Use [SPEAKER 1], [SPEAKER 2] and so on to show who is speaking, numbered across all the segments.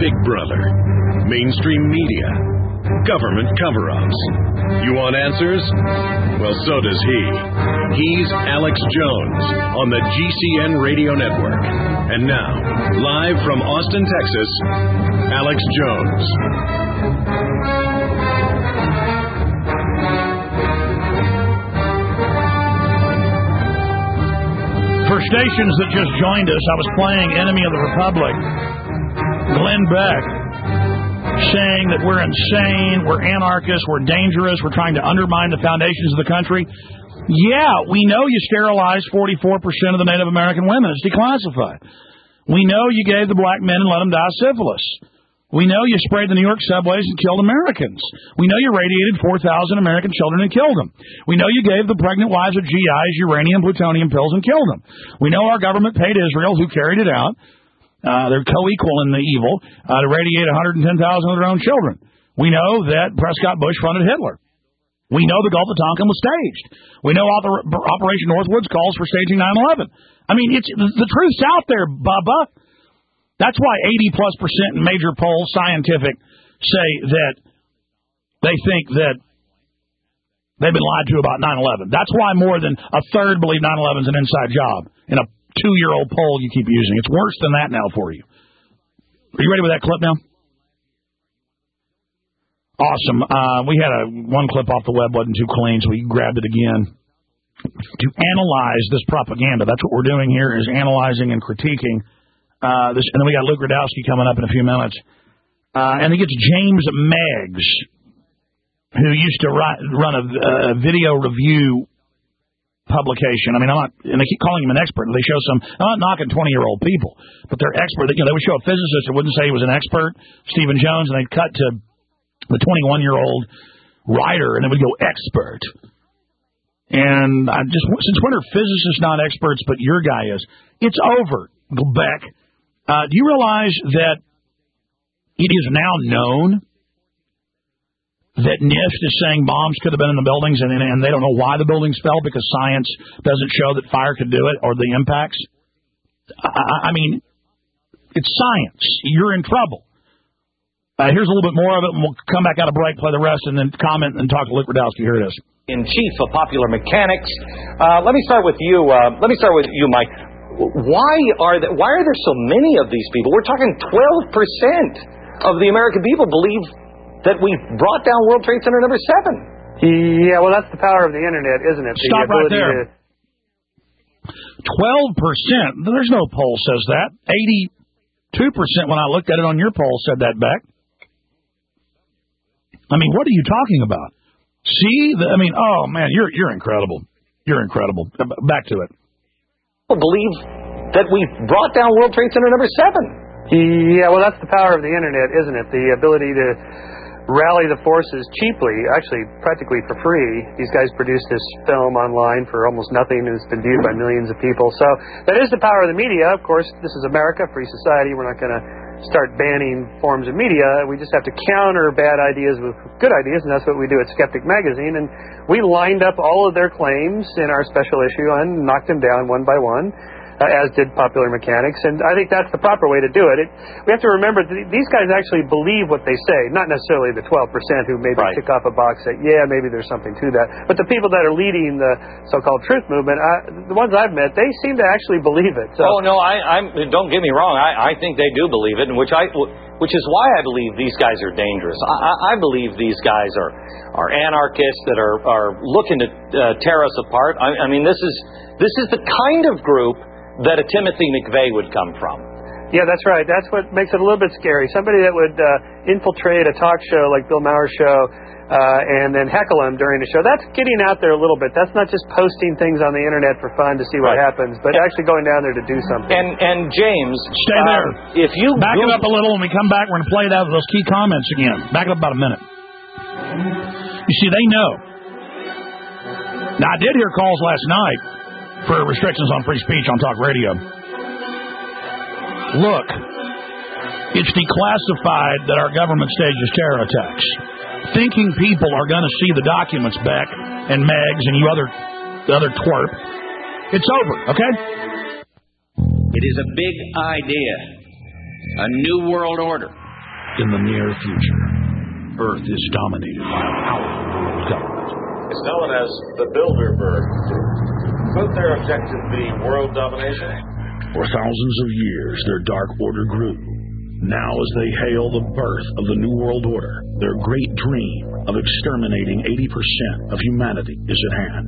[SPEAKER 1] Big Brother, mainstream media, government cover-ups. You want answers? Well, so does he. He's Alex Jones on the GCN Radio Network. And now, live from Austin, Texas, Alex Jones.
[SPEAKER 2] For stations that just joined us, I was playing Enemy of the Republic, Glenn Beck, saying that we're insane, we're anarchists, we're dangerous, we're trying to undermine the foundations of the country. Yeah, we know you sterilized 44% of the Native American women. It's declassified. We know you gave the black men and let them die of syphilis. We know you sprayed the New York subways and killed Americans. We know you radiated 4,000 American children and killed them. We know you gave the pregnant wives of GIs uranium, plutonium pills and killed them. We know our government paid Israel, who carried it out, they're co-equal in the evil, to radiate 110,000 of their own children. We know that Prescott Bush funded Hitler. We know the Gulf of Tonkin was staged. We know Operation Northwoods calls for staging 9/11. I mean, it's the truth's out there, Bubba. That's why 80+% in major polls, scientific, say that they think that they've been lied to about 9/11. That's why more than a third believe 9/11 is an inside job in a 2-year-old poll you keep using. It's worse than that now for you. Are you ready with that clip now? Awesome. We had one clip off the web, wasn't too clean, so we grabbed it again. To analyze this propaganda, that's what we're doing here, is analyzing and critiquing this. And then we got Luke Rudkowski coming up in a few minutes. And he gets James Meggs, who used to run a video review publication. I mean, and they keep calling him an expert. They show I'm not knocking 20-year-old people, but they're expert. They would show a physicist who wouldn't say he was an expert, Stephen Jones, and they'd cut to the 21-year-old writer, and it would go expert. And since when are physicists not experts, but your guy is? It's over, Beck. Do you realize that it is now known that NIST is saying bombs could have been in the buildings, and they don't know why the buildings fell because science doesn't show that fire could do it or the impacts? I mean, it's science. You're in trouble. Here's a little bit more of it, and we'll come back out of break, play the rest, and then comment and talk to Luke Rudkowski. Here it is.
[SPEAKER 3] In chief of Popular Mechanics. Let me start with you. Mike. Why are there so many of these people? We're talking 12% of the American people believe that we brought down World Trade Center number 7.
[SPEAKER 4] Yeah, well, that's the power of the internet, isn't it?
[SPEAKER 2] Stop right there. 12%. There's no poll says that. 82% when I looked at it on your poll said that, Beck. I mean, what are you talking about? See? Oh, man, you're incredible. You're incredible. Back to it.
[SPEAKER 3] People believe that we brought down World Trade Center number 7.
[SPEAKER 4] Yeah, well, that's the power of the internet, isn't it? The ability to rally the forces cheaply, actually practically for free. These guys produced this film online for almost nothing, and it's been viewed by millions of people. So that is the power of the media. Of course, this is America, free society. We're not going to start banning forms of media. We just have to counter bad ideas with good ideas, and that's what we do at Skeptic Magazine. And we lined up all of their claims in our special issue and knocked them down one by one, as did Popular Mechanics. And I think that's the proper way to do it. We have to remember these guys actually believe what they say, not necessarily the 12% who maybe tick off a box that, yeah, maybe there's something to that. But the people that are leading the so-called truth movement, the ones I've met, they seem to actually believe it. So.
[SPEAKER 3] Oh, no, don't get me wrong. I think they do believe it, and which is why I believe these guys are dangerous. I believe these guys are anarchists that are looking to tear us apart. I mean, this is the kind of group that a Timothy McVeigh would come from.
[SPEAKER 4] Yeah, that's right. That's what makes it a little bit scary. Somebody that would infiltrate a talk show like Bill Maher's show and then heckle him during the show. That's getting out there a little bit. That's not just posting things on the internet for fun to see what happens, but actually going down there to do something.
[SPEAKER 3] And James,
[SPEAKER 2] stay there.
[SPEAKER 3] If you
[SPEAKER 2] back it up a little, when we come back, we're going to play that with those key comments again. Back it up about a minute. You see, they know. Now, I did hear calls last night for restrictions on free speech on talk radio. Look, it's declassified that our government stages terror attacks. Thinking people are going to see the documents, Beck and Meggs and you the other twerp. It's over, okay?
[SPEAKER 5] It is a big idea, a new world order.
[SPEAKER 2] in the near future. Earth is dominated by a powerful world government.
[SPEAKER 5] It's known as the Bilderberg Group. Could their objective be world domination?
[SPEAKER 2] For thousands of years, their dark order grew. Now, as they hail the birth of the New World Order, their great dream of exterminating 80% of humanity is at hand.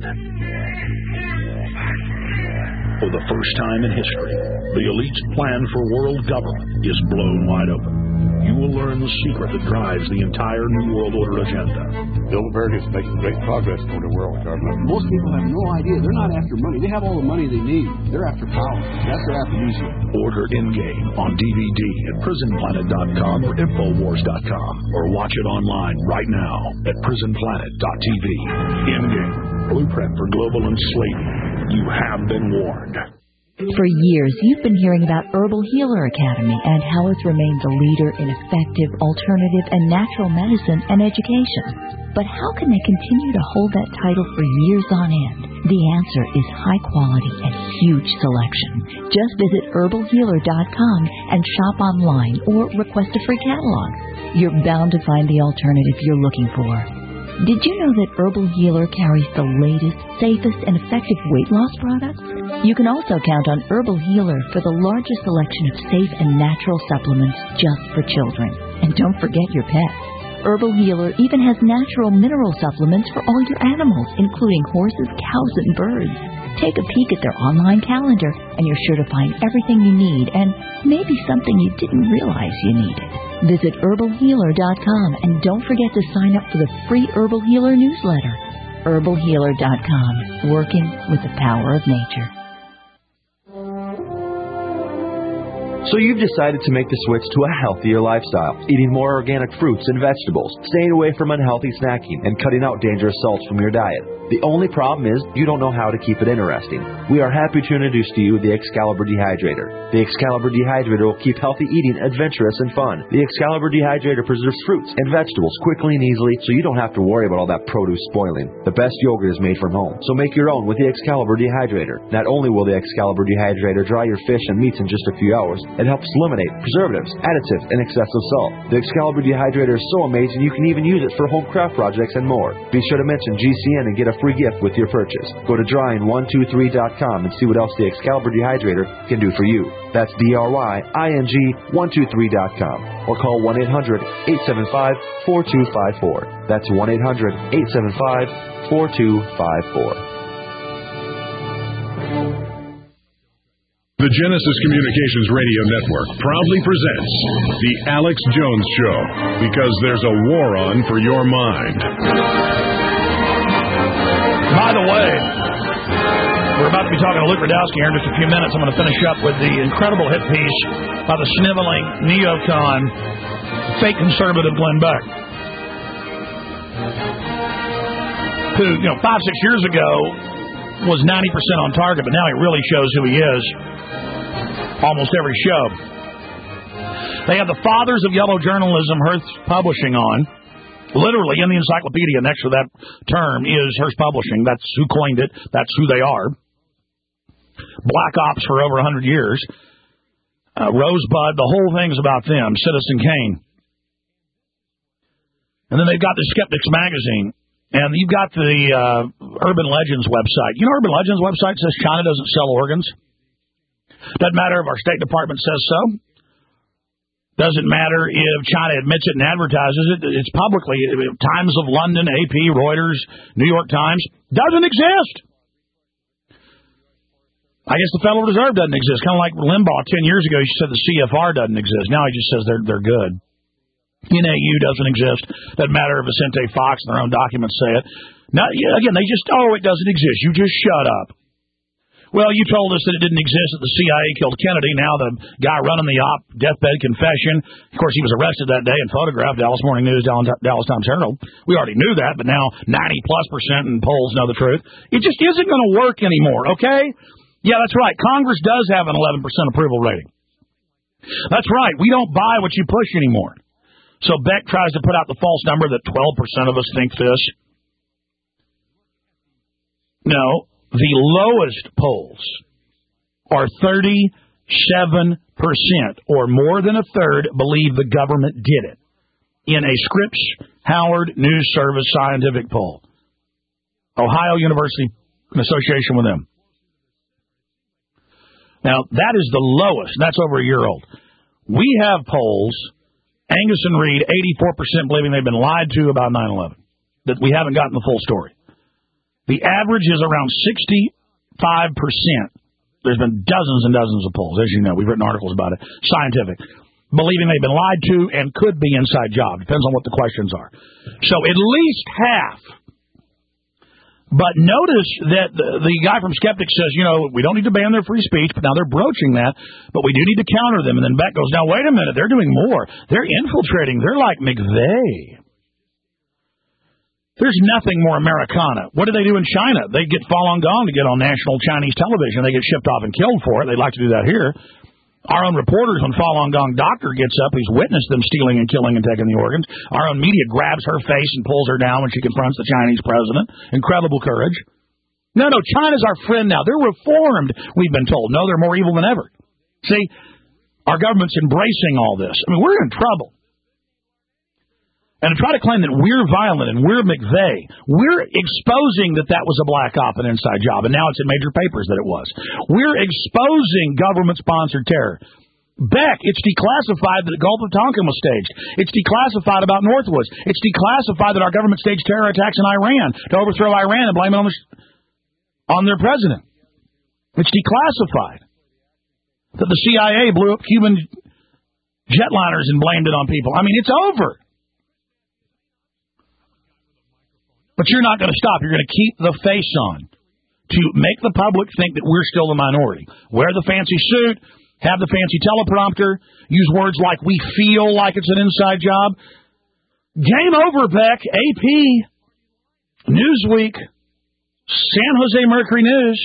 [SPEAKER 2] For the first time in history, the elite's plan for world government is blown wide open. You will learn the secret that drives the entire New World Order agenda.
[SPEAKER 6] Bilderberg is making great progress toward a world government. Most people have no idea. They're not after money. They have all the money they need. They're after power. That's their affirmation.
[SPEAKER 2] Order Endgame on DVD at prisonplanet.com or Infowars.com, or watch it online right now at prisonplanet.tv. Endgame, blueprint for global enslavement. You have been warned.
[SPEAKER 7] For years, you've been hearing about Herbal Healer Academy and how it's remained the leader in effective, alternative, and natural medicine and education. But how can they continue to hold that title for years on end? The answer is high quality and huge selection. Just visit herbalhealer.com and shop online or request a free catalog. You're bound to find the alternative you're looking for. Did you know that Herbal Healer carries the latest, safest, and effective weight loss products? You can also count on Herbal Healer for the largest selection of safe and natural supplements just for children. And don't forget your pets. Herbal Healer even has natural mineral supplements for all your animals, including horses, cows, and birds. Take a peek at their online calendar, and you're sure to find everything you need, and maybe something you didn't realize you needed. Visit herbalhealer.com, and don't forget to sign up for the free Herbal Healer newsletter. herbalhealer.com, working with the power of nature.
[SPEAKER 8] So you've decided to make the switch to a healthier lifestyle, eating more organic fruits and vegetables, staying away from unhealthy snacking, and cutting out dangerous salts from your diet. The only problem is you don't know how to keep it interesting. We are happy to introduce to you the Excalibur Dehydrator. The Excalibur Dehydrator will keep healthy eating adventurous and fun. The Excalibur Dehydrator preserves fruits and vegetables quickly and easily, so you don't have to worry about all that produce spoiling. The best yogurt is made from home, so make your own with the Excalibur Dehydrator. Not only will the Excalibur Dehydrator dry your fish and meats in just a few hours, it helps eliminate preservatives, additives, and excessive salt. The Excalibur Dehydrator is so amazing you can even use it for home craft projects and more. Be sure to mention GCN and get a free gift with your purchase. Go to drying123.com and see what else the Excalibur Dehydrator can do for you. That's DRYING123.com, or call 1-800-875-4254. That's 1-800-875-4254.
[SPEAKER 1] The Genesis Communications Radio Network proudly presents The Alex Jones Show, because there's a war on for your mind.
[SPEAKER 2] By the way, we're about to be talking to Luke Rudkowski here in just a few minutes. I'm going to finish up with the incredible hit piece by the sniveling neocon, fake conservative Glenn Beck, who, 5-6 years ago was 90% on target, but now he really shows who he is almost every show. They have the fathers of yellow journalism, Hearst Publishing, on. Literally, in the encyclopedia next to that term is Hearst Publishing. That's who coined it. That's who they are. Black Ops for over 100 years. Rosebud, the whole thing's about them. Citizen Kane. And then they've got the Skeptics Magazine. And you've got the Urban Legends website. Urban Legends website says China doesn't sell organs. Doesn't matter if our State Department says so. Doesn't matter if China admits it and advertises it. It's publicly. Times of London, AP, Reuters, New York Times. Doesn't exist. I guess the Federal Reserve doesn't exist. Kind of like Limbaugh 10 years ago, he said the CFR doesn't exist. Now he just says they're good. NAU doesn't exist. Doesn't matter if Vicente Fox and their own documents say it. Now, again, they just, it doesn't exist. You just shut up. Well, you told us that it didn't exist, that the CIA killed Kennedy. Now the guy running the op, deathbed confession. Of course, he was arrested that day and photographed. Dallas Morning News, Dallas Times Herald. We already knew that, but now 90+% in polls know the truth. It just isn't going to work anymore, okay? Yeah, that's right. Congress does have an 11% approval rating. That's right. We don't buy what you push anymore. So Beck tries to put out the false number that 12% of us think this. No. The lowest polls are 30 7%, or more than a third, believe the government did it in a Scripps Howard News Service scientific poll. Ohio University, in association with them. Now, that is the lowest. That's over a year old. We have polls, Angus and Reid, 84% believing they've been lied to about 9/11, that we haven't gotten the full story. The average is around 65%. There's been dozens and dozens of polls, as you know. We've written articles about it, scientific, believing they've been lied to and could be inside job. Depends on what the questions are. So at least half. But notice that the guy from Skeptic says, we don't need to ban their free speech, but now they're broaching that, but we do need to counter them. And then Beck goes, now, wait a minute, they're doing more. They're infiltrating. They're like McVeigh. There's nothing more Americana. What do they do in China? They get Falun Gong to get on national Chinese television. They get shipped off and killed for it. They'd like to do that here. Our own reporters, when Falun Gong doctor gets up, he's witnessed them stealing and killing and taking the organs. Our own media grabs her face and pulls her down when she confronts the Chinese president. Incredible courage. No, China's our friend now. They're reformed, we've been told. No, they're more evil than ever. See, our government's embracing all this. I mean, we're in trouble. And to try to claim that we're violent and we're McVeigh, we're exposing that was a black op and inside job, and now it's in major papers that it was. We're exposing government-sponsored terror. Beck, it's declassified that the Gulf of Tonkin was staged. It's declassified about Northwoods. It's declassified that our government staged terror attacks in Iran to overthrow Iran and blame it on their president. It's declassified that the CIA blew up Cuban jetliners and blamed it on people. I mean, it's over. But you're not going to stop. You're going to keep the face on to make the public think that we're still the minority. Wear the fancy suit, have the fancy teleprompter, use words like we feel like it's an inside job. Game over, Beck. AP, Newsweek, San Jose Mercury News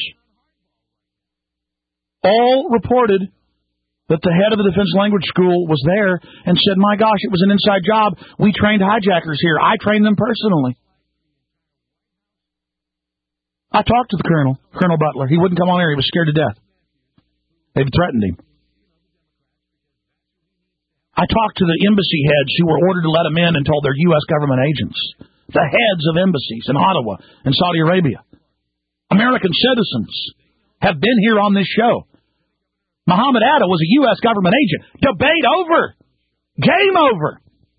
[SPEAKER 2] all reported that the head of the Defense Language School was there and said, my gosh, it was an inside job. We trained hijackers here. I trained them personally. I talked to the colonel, Colonel Butler. He wouldn't come on air. He was scared to death. They'd threatened him. I talked to the embassy heads who were ordered to let him in and told they're U.S. government agents. The heads of embassies in Ottawa and Saudi Arabia. American citizens have been here on this show. Muhammad Atta was a U.S. government agent. Debate over. Game over.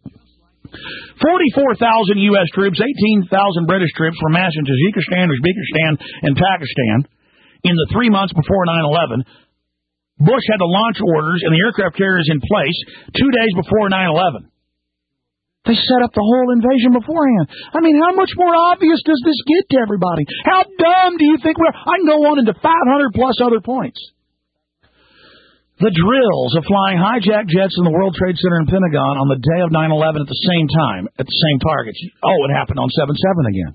[SPEAKER 2] 44,000 U.S. troops, 18,000 British troops were massed into Tajikistan, Uzbekistan, and Pakistan in the 3 months before 9/11. Bush had the launch orders and the aircraft carriers in place 2 days before 9/11. They set up the whole invasion beforehand. I mean, how much more obvious does this get to everybody? How dumb do you think we are? I can go on into 500 plus other points. The drills of flying hijacked jets in the World Trade Center and Pentagon on the day of 9/11 at the same time, at the same targets. Oh, it happened on 7/7 again.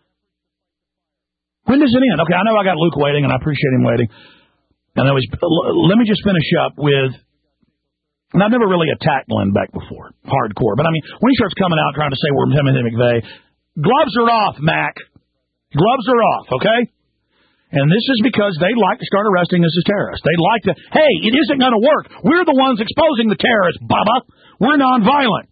[SPEAKER 2] When does it end? Okay, I know I got Luke waiting, and I appreciate him waiting. And let me just finish up with, and I've never really attacked Glenn Beck before, hardcore. But, I mean, when he starts coming out trying to say we're Timothy McVeigh, gloves are off, Mac. Gloves are off, okay? And this is because they like to start arresting us as terrorists. They like to, hey, it isn't going to work. We're the ones exposing the terrorists, Bubba. We're nonviolent.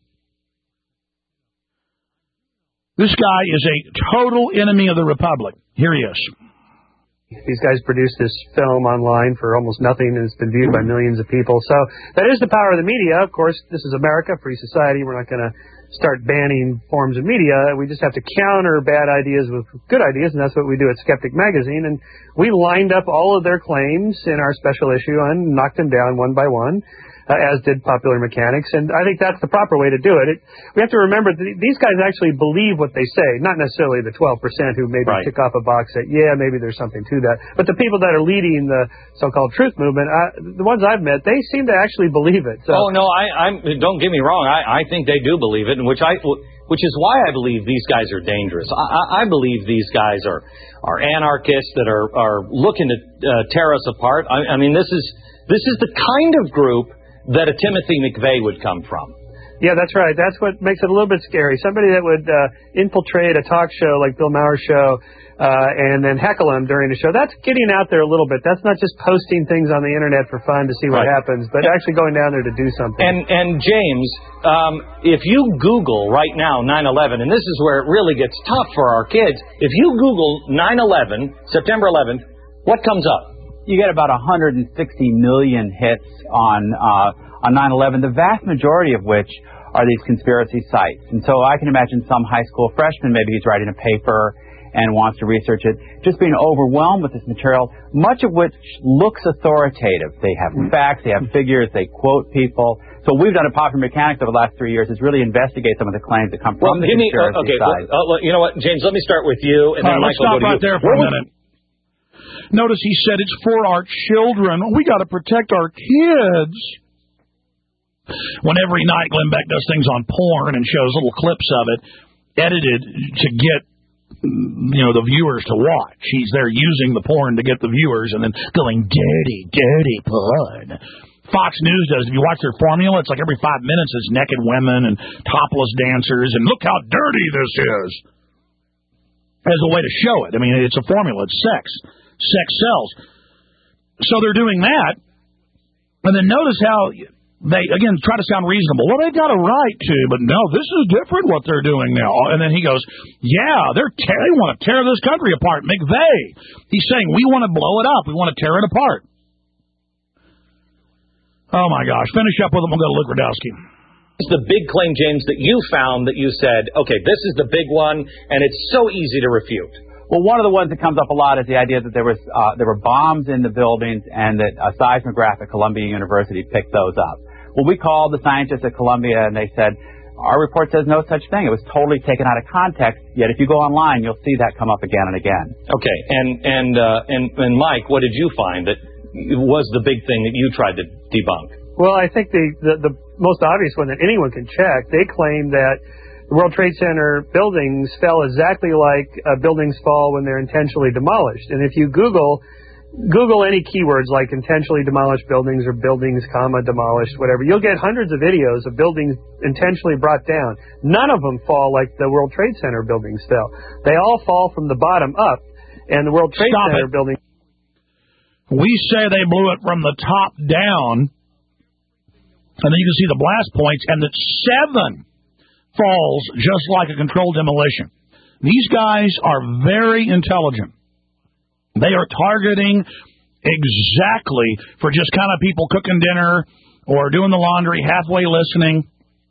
[SPEAKER 2] This guy is a total enemy of the Republic. Here he is.
[SPEAKER 4] These guys produced this film online for almost nothing, and it's been viewed by millions of people. So that is the power of the media. Of course, this is America, free society. We're not going to start banning forms of media. We just have to counter bad ideas with good ideas, and that's what we do at Skeptic Magazine. And we lined up all of their claims in our special issue and knocked them down one by one, as did Popular Mechanics. And I think that's the proper way to do it. We have to remember that these guys actually believe what they say, not necessarily the 12% who maybe tick off a box that, yeah, maybe there's something to that. But the people that are leading the so-called truth movement, the ones I've met, they seem to actually believe it. So.
[SPEAKER 3] Oh, no, don't get me wrong. I think they do believe it, which is why I believe these guys are dangerous. I believe these guys are anarchists that are looking to tear us apart. I mean, this is the kind of group that a Timothy McVeigh would come from.
[SPEAKER 4] Yeah, that's right. That's what makes it a little bit scary. Somebody that would infiltrate a talk show like Bill Maher's show and then heckle him during the show, that's getting out there a little bit. That's not just posting things on the Internet for fun to see what happens, but actually going down there to do something.
[SPEAKER 3] And James, if you Google right now 9/11, and this is where it really gets tough for our kids, if you Google 9/11, September 11th, what comes up?
[SPEAKER 9] You get about 160 million hits on 9/11, the vast majority of which are these conspiracy sites. And so I can imagine some high school freshman, maybe he's writing a paper and wants to research it, just being overwhelmed with this material, much of which looks authoritative. They have facts, they have figures, they quote people. So what we've done at Popular Mechanics over the last 3 years is really investigate some of the claims that come from the conspiracy side.
[SPEAKER 3] You know what, James, let me start with you, and then Michael,
[SPEAKER 2] let's stop right there for a minute. Notice he said it's for our children. We got to protect our kids. When every night Glenn Beck does things on porn and shows little clips of it, edited to get, the viewers to watch. He's there using the porn to get the viewers and then going, dirty porn. Fox News does. If you watch their formula, it's like every 5 minutes there's naked women and topless dancers, and look how dirty this is. As a way to show it. I mean, it's a formula. It's sex. Sex sells. So they're doing that. And then notice how they, again, try to sound reasonable. Well, they've got a right to, but no, this is different what they're doing now. And then he goes, yeah, they want to tear this country apart. McVeigh. He's saying, we want to blow it up. We want to tear it apart. Oh, my gosh. Finish up with him. We'll go to Luke Rudowski.
[SPEAKER 3] It's the big claim, James, that you found that you said, okay, this is the big one, and it's so easy to refute.
[SPEAKER 9] Well, one of the ones that comes up a lot is the idea that there were bombs in the buildings and that a seismograph at Columbia University picked those up. Well, we called the scientists at Columbia, and they said, our report says no such thing. It was totally taken out of context, yet if you go online, you'll see that come up again and again.
[SPEAKER 3] Okay, and Mike, what did you find that was the big thing that you tried to debunk?
[SPEAKER 4] Well, I think the most obvious one that anyone can check, they claim that the World Trade Center buildings fell exactly like buildings fall when they're intentionally demolished. And if you Google any keywords like intentionally demolished buildings or buildings, demolished, whatever, you'll get hundreds of videos of buildings intentionally brought down. None of them fall like the World Trade Center buildings fell. They all fall from the bottom up. And the World Trade Center building...
[SPEAKER 2] We say they blew it from the top down, and then you can see the blast points, and that 7 falls just like a controlled demolition. These guys are very intelligent. They are targeting exactly for just kind of people cooking dinner or doing the laundry, halfway listening.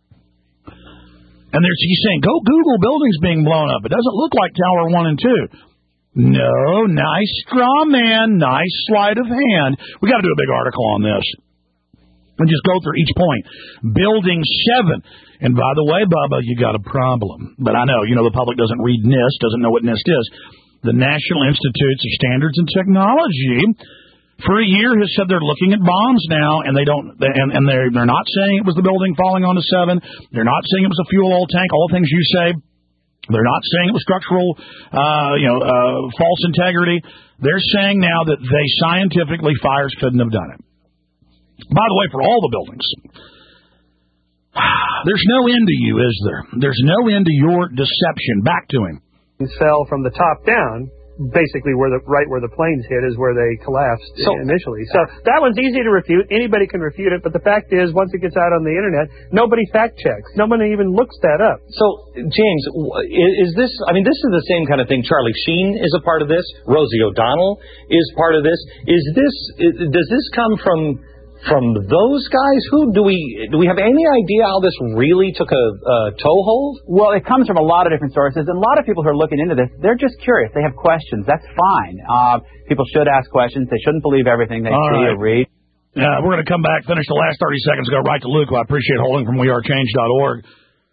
[SPEAKER 2] And he's saying, go Google buildings being blown up. It doesn't look like Tower 1 and 2. No, nice straw man, nice sleight of hand. We got to do a big article on this. And just go through each point. Building 7. And by the way, Bubba, you got a problem. But I know, the public doesn't read NIST, doesn't know what NIST is. The National Institutes of Standards and Technology, for a year, has said they're looking at bombs now, and they're not saying it was the building falling onto 7. They're not saying it was a fuel oil tank. All the things you say. They're not saying it was structural, false integrity. They're saying now that they scientifically, fires couldn't have done it. By the way, for all the buildings, there's no end to you, is there? There's no end to your deception. Back to him.
[SPEAKER 4] Fell from the top down, basically right where the planes hit is where they collapsed initially. So that one's easy to refute. Anybody can refute it, but the fact is, once it gets out on the Internet, nobody fact checks. Nobody even looks that up.
[SPEAKER 3] So, James, is this, this is the same kind of thing. Charlie Sheen is a part of this. Rosie O'Donnell is part of this. Does this come from those guys? Do we have any idea how this really took a toehold?
[SPEAKER 9] Well, it comes from a lot of different sources, and a lot of people who are looking into this, they're just curious. They have questions. That's fine. People should ask questions. They shouldn't believe everything they see or read.
[SPEAKER 2] We're going to come back, finish the last 30 seconds, go right to Luke, who I appreciate holding from wearechange.org.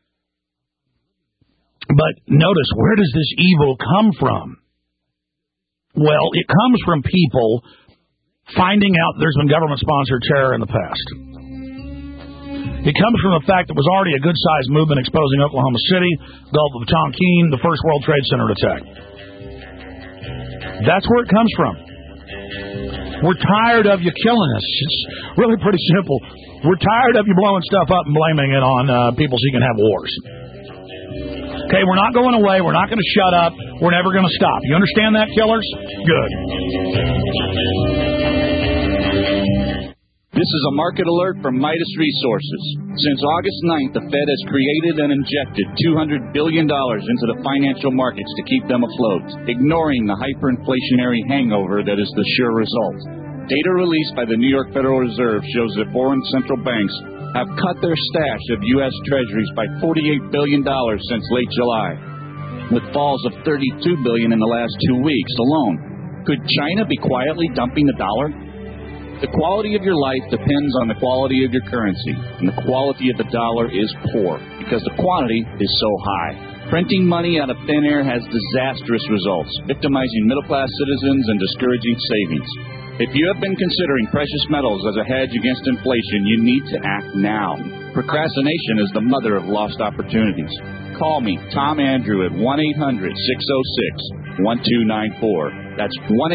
[SPEAKER 2] But notice, where does this evil come from? Well, it comes from people finding out there's been government-sponsored terror in the past. It comes from the fact that it was already a good-sized movement exposing Oklahoma City, Gulf of Tonkin, the first World Trade Center attack. That's where it comes from. We're tired of you killing us. It's really pretty simple. We're tired of you blowing stuff up and blaming it on people so you can have wars. Okay, we're not going away. We're not going to shut up. We're never going to stop. You understand that, killers? Good.
[SPEAKER 10] This is a market alert from Midas Resources. Since August 9th, the Fed has created and injected $200 billion into the financial markets to keep them afloat, ignoring the hyperinflationary hangover that is the sure result. Data released by the New York Federal Reserve shows that foreign central banks have cut their stash of U.S. Treasuries by $48 billion since late July, with falls of $32 billion in the last 2 weeks alone. Could China be quietly dumping the dollar? The quality of your life depends on the quality of your currency, and the quality of the dollar is poor because the quantity is so high. Printing money out of thin air has disastrous results, victimizing middle-class citizens and discouraging savings. If you have been considering precious metals as a hedge against inflation, you need to act now. Procrastination is the mother of lost opportunities. Call me, Tom Andrew, at 1-800-606-1294. That's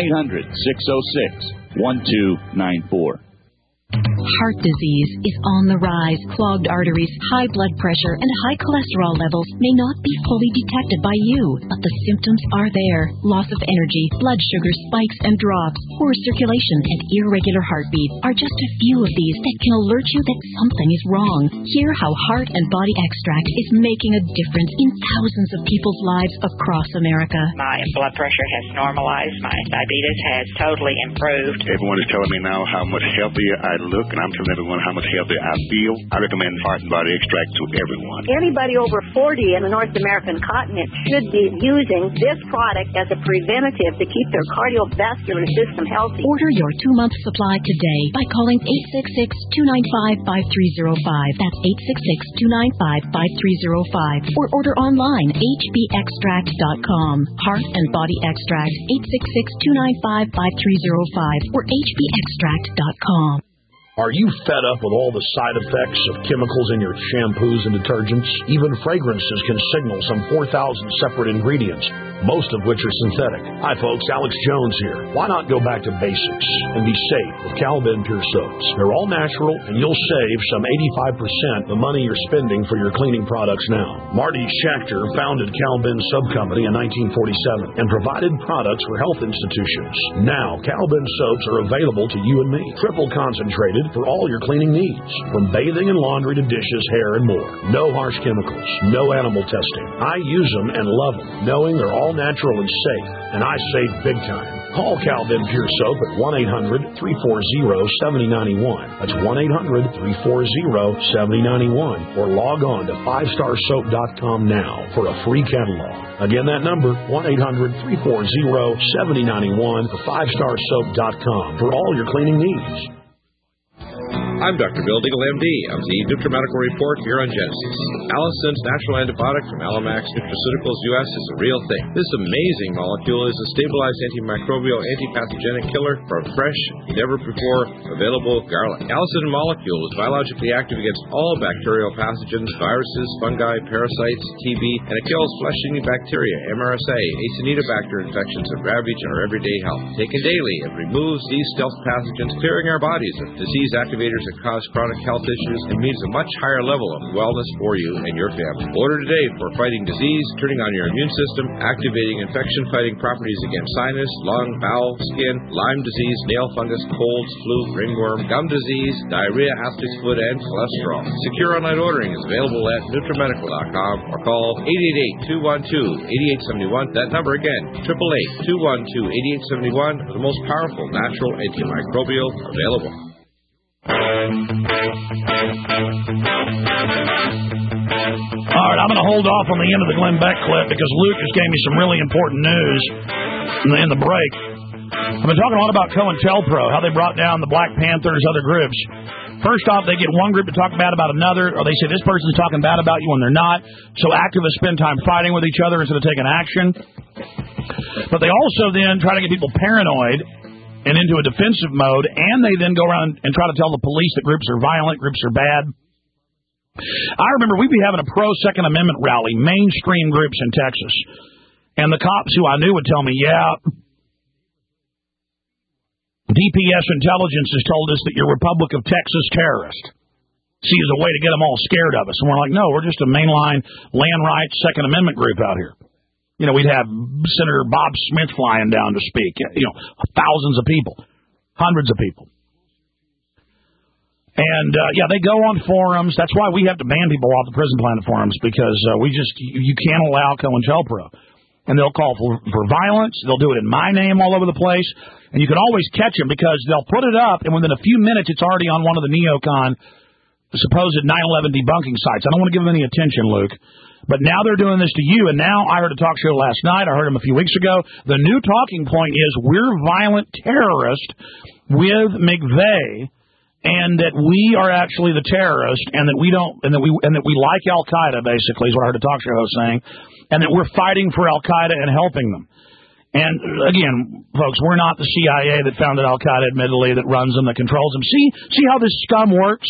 [SPEAKER 10] 1-800-606-1294.
[SPEAKER 11] Heart disease is on the rise. Clogged arteries, high blood pressure, and high cholesterol levels may not be fully detected by you, but the symptoms are there. Loss of energy, blood sugar spikes and drops, poor circulation, and irregular heartbeat are just a few of these that can alert you that something is wrong. Hear how Heart and Body Extract is making a difference in thousands of people's lives across America.
[SPEAKER 12] My blood pressure has normalized. My diabetes has totally improved.
[SPEAKER 13] Everyone is telling me now how much healthier I look, and I'm telling everyone how much healthier I feel. I recommend Heart and Body Extract to everyone.
[SPEAKER 14] Anybody over 40 in the North American continent should be using this product as a preventative to keep their cardiovascular system healthy.
[SPEAKER 11] Order your 2-month supply today by calling 866-295-5305. That's 866-295-5305. Or order online, hbextract.com. Heart and Body Extract, 866-295-5305 or hbextract.com.
[SPEAKER 2] Are you fed up with all the side effects of chemicals in your shampoos and detergents? Even fragrances can signal some 4,000 separate ingredients, most of which are synthetic. Hi, folks. Alex Jones here. Why not go back to basics and be safe with Cal-Ben Pure Soaps? They're all natural, and you'll save some 85% the money you're spending for your cleaning products now. Marty Schachter founded Cal-Ben Soap Company in 1947 and provided products for health institutions. Now, Cal-Ben soaps are available to you and me, triple concentrated for all your cleaning needs, from bathing and laundry to dishes, hair, and more. No harsh chemicals, no animal testing. I use them and love them, knowing they're all natural and safe, and I save big time. Call Cal-Ben Pure Soap at 1-800-340-7091. That's 1-800-340-7091. Or log on to 5starsoap.com now for a free catalog. Again, that number, 1-800-340-7091 for 5starsoap.com for all your cleaning needs.
[SPEAKER 15] I'm Dr. Bill Deagle, MD, of the NutriMedical Report here on Genesis. Allison's natural antibiotic from Alamax Nutraceuticals US is a real thing. This amazing molecule is a stabilized antimicrobial, antipathogenic killer from fresh, never-before-available garlic. Allison molecule is biologically active against all bacterial pathogens, viruses, fungi, parasites, TB, and it kills flesh-eating bacteria, MRSA, Acinetobacter infections that ravage our everyday health. Taken daily, it removes these stealth pathogens, clearing our bodies of disease activators that cause chronic health issues and means a much higher level of wellness for you and your family. Order today for fighting disease, turning on your immune system, activating infection-fighting properties against sinus, lung, bowel, skin, Lyme disease, nail fungus, colds, flu, ringworm, gum disease, diarrhea, athlete's foot, and cholesterol. Secure online ordering is available at NutriMedical.com or call 888-212-8871. That number again, 888-212-8871, the most powerful natural antimicrobial available.
[SPEAKER 2] All right, I'm going to hold off on the end of the Glenn Beck clip because Luke just gave me some really important news in the break. I've been talking a lot about COINTELPRO, how they brought down the Black Panthers, other groups. First off, they get one group to talk bad about another, or they say this person's talking bad about you when they're not. So activists spend time fighting with each other instead of taking action. But they also then try to get people paranoid and into a defensive mode, and they then go around and try to tell the police that groups are violent, groups are bad. I remember we'd be having a pro-Second Amendment rally, mainstream groups in Texas, and the cops who I knew would tell me, yeah, DPS intelligence has told us that you're Republic of Texas terrorist. See, as a way to get them all scared of us. And we're like, no, we're just a mainline land rights Second Amendment group out here. You know, we'd have Senator Bob Smith flying down to speak. You know, thousands of people, hundreds of people. And, yeah, they go on forums. That's why we have to ban people off the Prison Planet forums, because you can't allow COINTELPRO. And they'll call for violence. They'll do it in my name all over the place. And you can always catch them because they'll put it up, and within a few minutes it's already on one of the neocon supposed 9/11 debunking sites. I don't want to give them any attention, Luke. But now they're doing this to you, and now I heard a talk show last night. I heard him a few weeks ago. The new talking point is we're violent terrorists with McVeigh, and that we are actually the terrorist, and that we like Al Qaeda, basically, is what I heard a talk show host saying, and that we're fighting for Al Qaeda and helping them. And again, folks, we're not the CIA that founded Al Qaeda, admittedly, that runs them, that controls them. See how this scum works?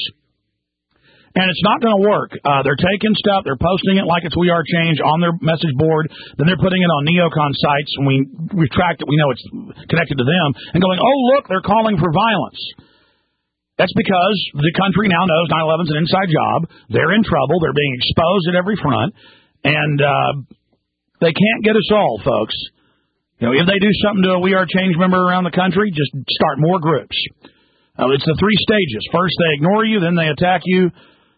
[SPEAKER 2] And it's not going to work. They're taking stuff, they're posting it like it's We Are Change on their message board, then they're putting it on neocon sites, and we retract it, we know it's connected to them, and going, oh, look, they're calling for violence. That's because the country now knows 9/11's an inside job. They're in trouble. They're being exposed at every front. And they can't get us all, folks. You know, if they do something to a We Are Change member around the country, just start more groups. It's the 3 stages. First, they ignore you. Then they attack you.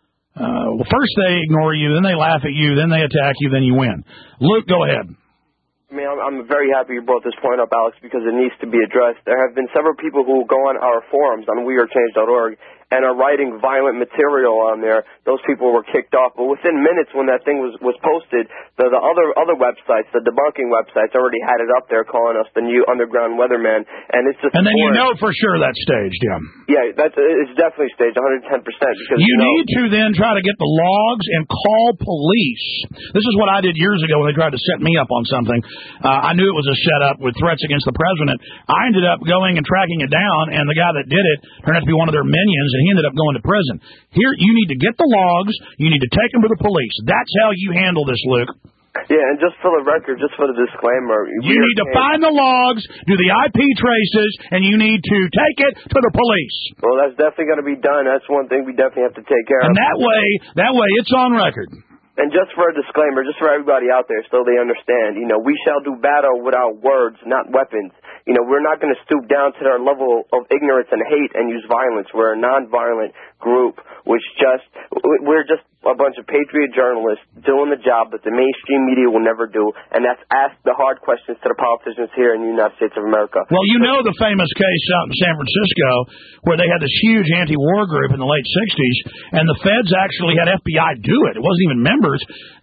[SPEAKER 2] First, they ignore you. Then they laugh at you. Then they attack you. Then you win. Luke, go ahead.
[SPEAKER 16] I mean, I'm very happy you brought this point up, Alex, because it needs to be addressed. There have been several people who go on our forums on wearechange.org and are writing violent material on there. Those people were kicked off. But within minutes when that thing was posted, the other websites, the debunking websites, already had it up there calling us the new underground weatherman. And it's just...
[SPEAKER 2] And then you know for sure that's staged, yeah.
[SPEAKER 16] Yeah, it's definitely staged, 110%. Because
[SPEAKER 2] you need to then try to get the logs and call police. This is what I did years ago when they tried to set me up on something. I knew it was a setup with threats against the president. I ended up going and tracking it down, and the guy that did it turned out to be one of their minions, and he ended up going to prison. Here, you need to get the logs. You need to take them to the police. That's how you handle this, Luke.
[SPEAKER 16] Yeah, and just for the record, just for the disclaimer...
[SPEAKER 2] You need to find the logs, do the IP traces, and you need to take it to the police.
[SPEAKER 16] Well, that's definitely going to be done. That's one thing we definitely have to take care of.
[SPEAKER 2] And that way, it's on record.
[SPEAKER 16] And just for a disclaimer, just for everybody out there so they understand, you know, we shall do battle without words, not weapons. You know, we're not going to stoop down to their level of ignorance and hate and use violence. We're a nonviolent group, we're just a bunch of patriot journalists doing the job that the mainstream media will never do, and that's ask the hard questions to the politicians here in the United States of America.
[SPEAKER 2] Well, you know the famous case out in San Francisco where they had this huge anti-war group in the late 60s, and the feds actually had FBI do it. It wasn't even members.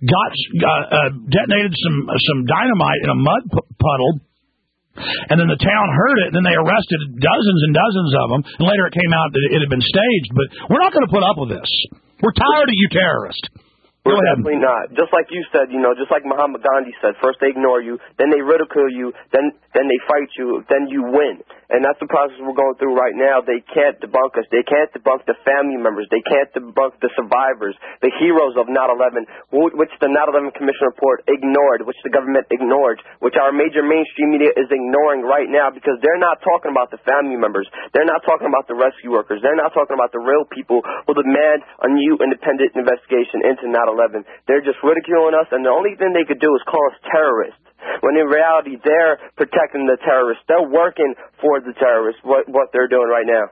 [SPEAKER 2] Detonated some dynamite in a mud puddle, and then the town heard it, and then they arrested dozens and dozens of them, and later it came out that it had been staged. But we're not going to put up with this. We're tired of you terrorists.
[SPEAKER 16] We're definitely not. Just like you said, you know, just like Mahatma Gandhi said, first they ignore you, then they ridicule you, then they fight you, then you win. And that's the process we're going through right now. They can't debunk us. They can't debunk the family members. They can't debunk the survivors, the heroes of 9/11, which the 9/11 Commission report ignored, which the government ignored, which our major mainstream media is ignoring right now because they're not talking about the family members. They're not talking about the rescue workers. They're not talking about the real people who demand a new independent investigation into 9/11. They're just ridiculing us, and the only thing they could do is call us terrorists. When in reality, they're protecting the terrorists. They're working for the terrorists, what they're doing right now.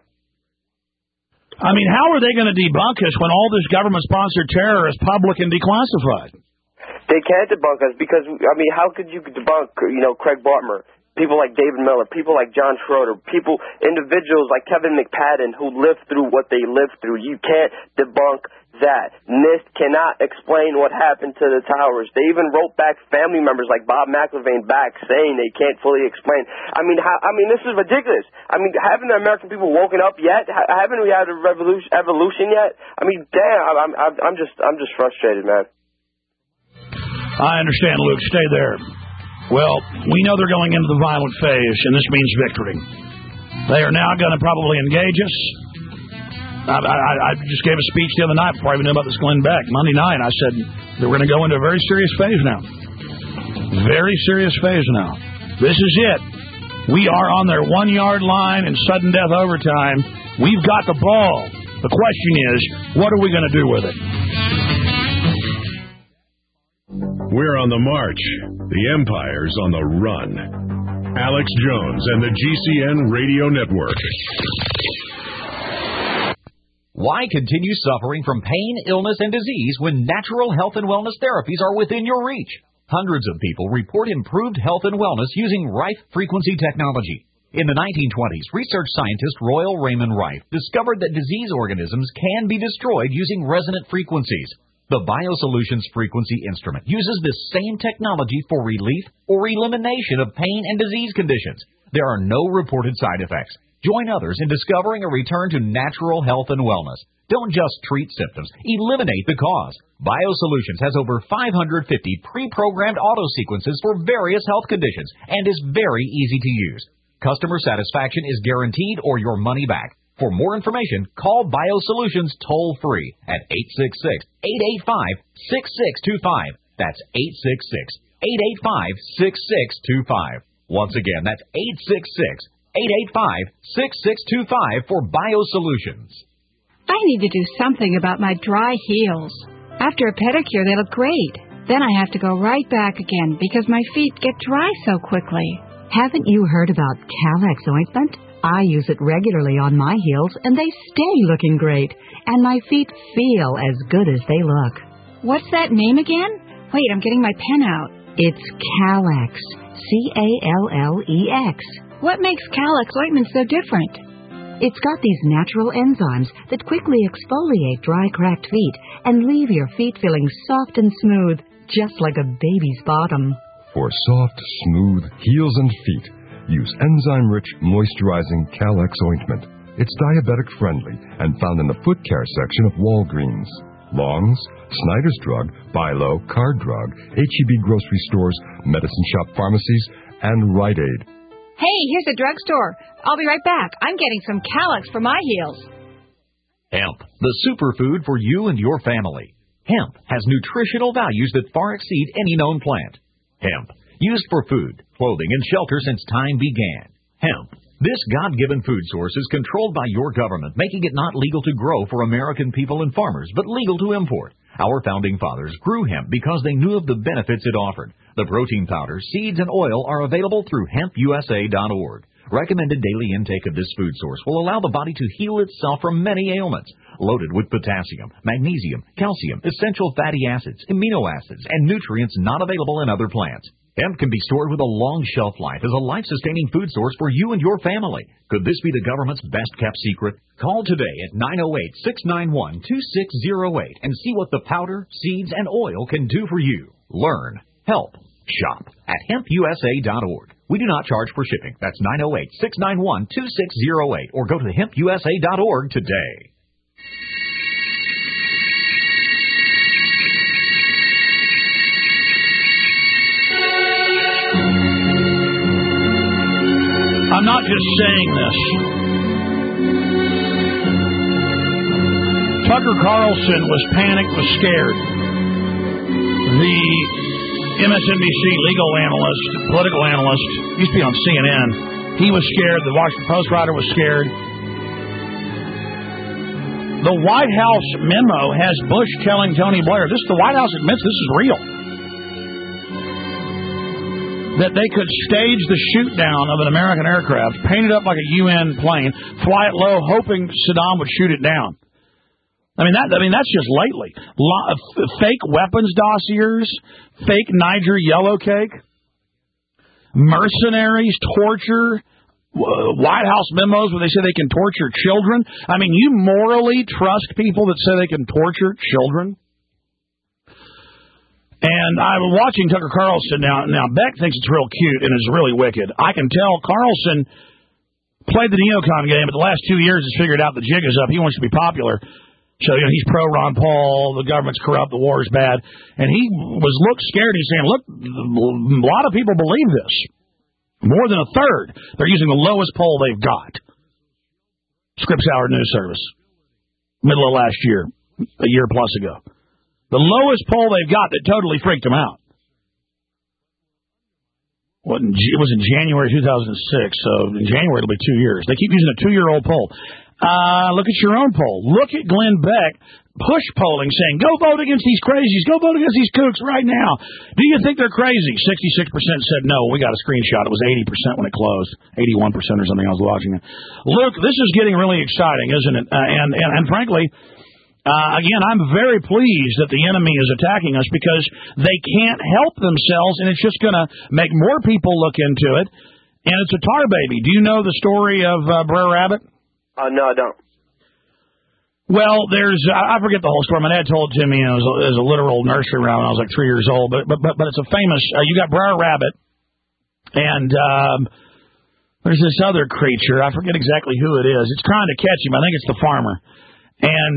[SPEAKER 2] I mean, how are they going to debunk us when all this government-sponsored terror is public and declassified?
[SPEAKER 16] They can't debunk us because, I mean, how could you debunk, you know, Craig Bartmer, people like David Miller, people like John Schroeder, individuals like Kevin McPadden who lived through what they lived through? You can't debunk that. NIST cannot explain what happened to the towers. They even wrote back family members like Bob McIlvaine back saying they can't fully explain. I mean, this is ridiculous. I mean, haven't the American people woken up yet? Haven't we had a evolution yet? I mean, damn, I'm just frustrated, man.
[SPEAKER 2] I understand, Luke. Stay there. Well, we know they're going into the violent phase, and this means victory. They are now going to probably engage us. I just gave a speech the other night before I even knew about this Glenn Beck. Monday night, I said that we're going to go into a very serious phase now. Very serious phase now. This is it. We are on their 1-yard line in sudden death overtime. We've got the ball. The question is, what are we going to do with it?
[SPEAKER 1] We're on the march. The Empire's on the run. Alex Jones and the GCN Radio Network.
[SPEAKER 17] Why continue suffering from pain, illness, and disease when natural health and wellness therapies are within your reach? Hundreds of people report improved health and wellness using Rife frequency technology. In the 1920s, research scientist Royal Raymond Rife discovered that disease organisms can be destroyed using resonant frequencies. The BioSolutions frequency instrument uses this same technology for relief or elimination of pain and disease conditions. There are no reported side effects. Join others in discovering a return to natural health and wellness. Don't just treat symptoms, eliminate the cause. BioSolutions has over 550 pre-programmed auto sequences for various health conditions and is very easy to use. Customer satisfaction is guaranteed or your money back. For more information, call BioSolutions toll-free at 866-885-6625. That's 866-885-6625. Once again, that's 866-885-6625 for BioSolutions.
[SPEAKER 18] I need to do something about my dry heels. After a pedicure, they look great. Then I have to go right back again because my feet get dry so quickly.
[SPEAKER 19] Haven't you heard about Calex ointment? I use it regularly on my heels, and they stay looking great. And my feet feel as good as they look.
[SPEAKER 18] What's that name again? Wait, I'm getting my pen out.
[SPEAKER 19] It's Calex. Callex.
[SPEAKER 18] What makes Calex ointment so different?
[SPEAKER 19] It's got these natural enzymes that quickly exfoliate dry, cracked feet and leave your feet feeling soft and smooth, just like a baby's bottom.
[SPEAKER 20] For soft, smooth heels and feet, use enzyme-rich, moisturizing Calex ointment. It's diabetic-friendly and found in the foot care section of Walgreens, Long's, Snyder's Drug, Bilo, Card Drug, H-E-B grocery stores, medicine shop pharmacies, and Rite Aid.
[SPEAKER 18] Hey, here's a drugstore. I'll be right back. I'm getting some Calex for my heels.
[SPEAKER 17] Hemp, the superfood for you and your family. Hemp has nutritional values that far exceed any known plant. Hemp, used for food, clothing, and shelter since time began. Hemp, this God-given food source is controlled by your government, making it not legal to grow for American people and farmers, but legal to import. Our founding fathers grew hemp because they knew of the benefits it offered. The protein powder, seeds, and oil are available through hempusa.org. Recommended daily intake of this food source will allow the body to heal itself from many ailments. Loaded with potassium, magnesium, calcium, essential fatty acids, amino acids, and nutrients not available in other plants. Hemp can be stored with a long shelf life as a life-sustaining food source for you and your family. Could this be the government's best-kept secret? Call today at 908-691-2608 and see what the powder, seeds, and oil can do for you. Learn, help, shop at hempusa.org. We do not charge for shipping. That's 908-691-2608 or go to hempusa.org today.
[SPEAKER 2] I'm not just saying this. Tucker Carlson was panicked, was scared. The MSNBC legal analyst, political analyst, used to be on CNN. He was scared. The Washington Post writer was scared. The White House memo has Bush telling Tony Blair, the White House admits this is real, that they could stage the shoot-down of an American aircraft, paint it up like a UN plane, fly it low, hoping Saddam would shoot it down. That's just lately. Fake weapons dossiers, fake Niger yellow cake, mercenaries, torture, White House memos where they say they can torture children. You morally trust people that say they can torture children? And I was watching Tucker Carlson now. Now, Beck thinks it's real cute and is really wicked. I can tell Carlson played the neocon game, but the last 2 years has figured out the jig is up. He wants to be popular. So, he's pro-Ron Paul, the government's corrupt, the war is bad. And he looked scared. He's saying, look, a lot of people believe this. More than a third. They're using the lowest poll they've got. Scripps Howard News Service. Middle of last year, a year plus ago. The lowest poll they've got that totally freaked them out. it was in January 2006, so in January it'll be 2 years. They keep using a 2-year-old poll. Look at your own poll. Look at Glenn Beck push polling saying, go vote against these crazies, go vote against these kooks right now. Do you think they're crazy? 66% said no. We got a screenshot. It was 80% when it closed, 81% or something. I was watching it. Luke, this is getting really exciting, isn't it? And frankly, again, I'm very pleased that the enemy is attacking us because they can't help themselves, and it's just going to make more people look into it. And it's a tar baby. Do you know the story of Brer Rabbit?
[SPEAKER 16] No, I don't.
[SPEAKER 2] Well, I forget the whole story. My dad told it to me as a literal nursery rhyme when I was like 3 years old. But it's a famous. You got Brer Rabbit, and there's this other creature. I forget exactly who it is. It's trying to catch him. I think it's the farmer. And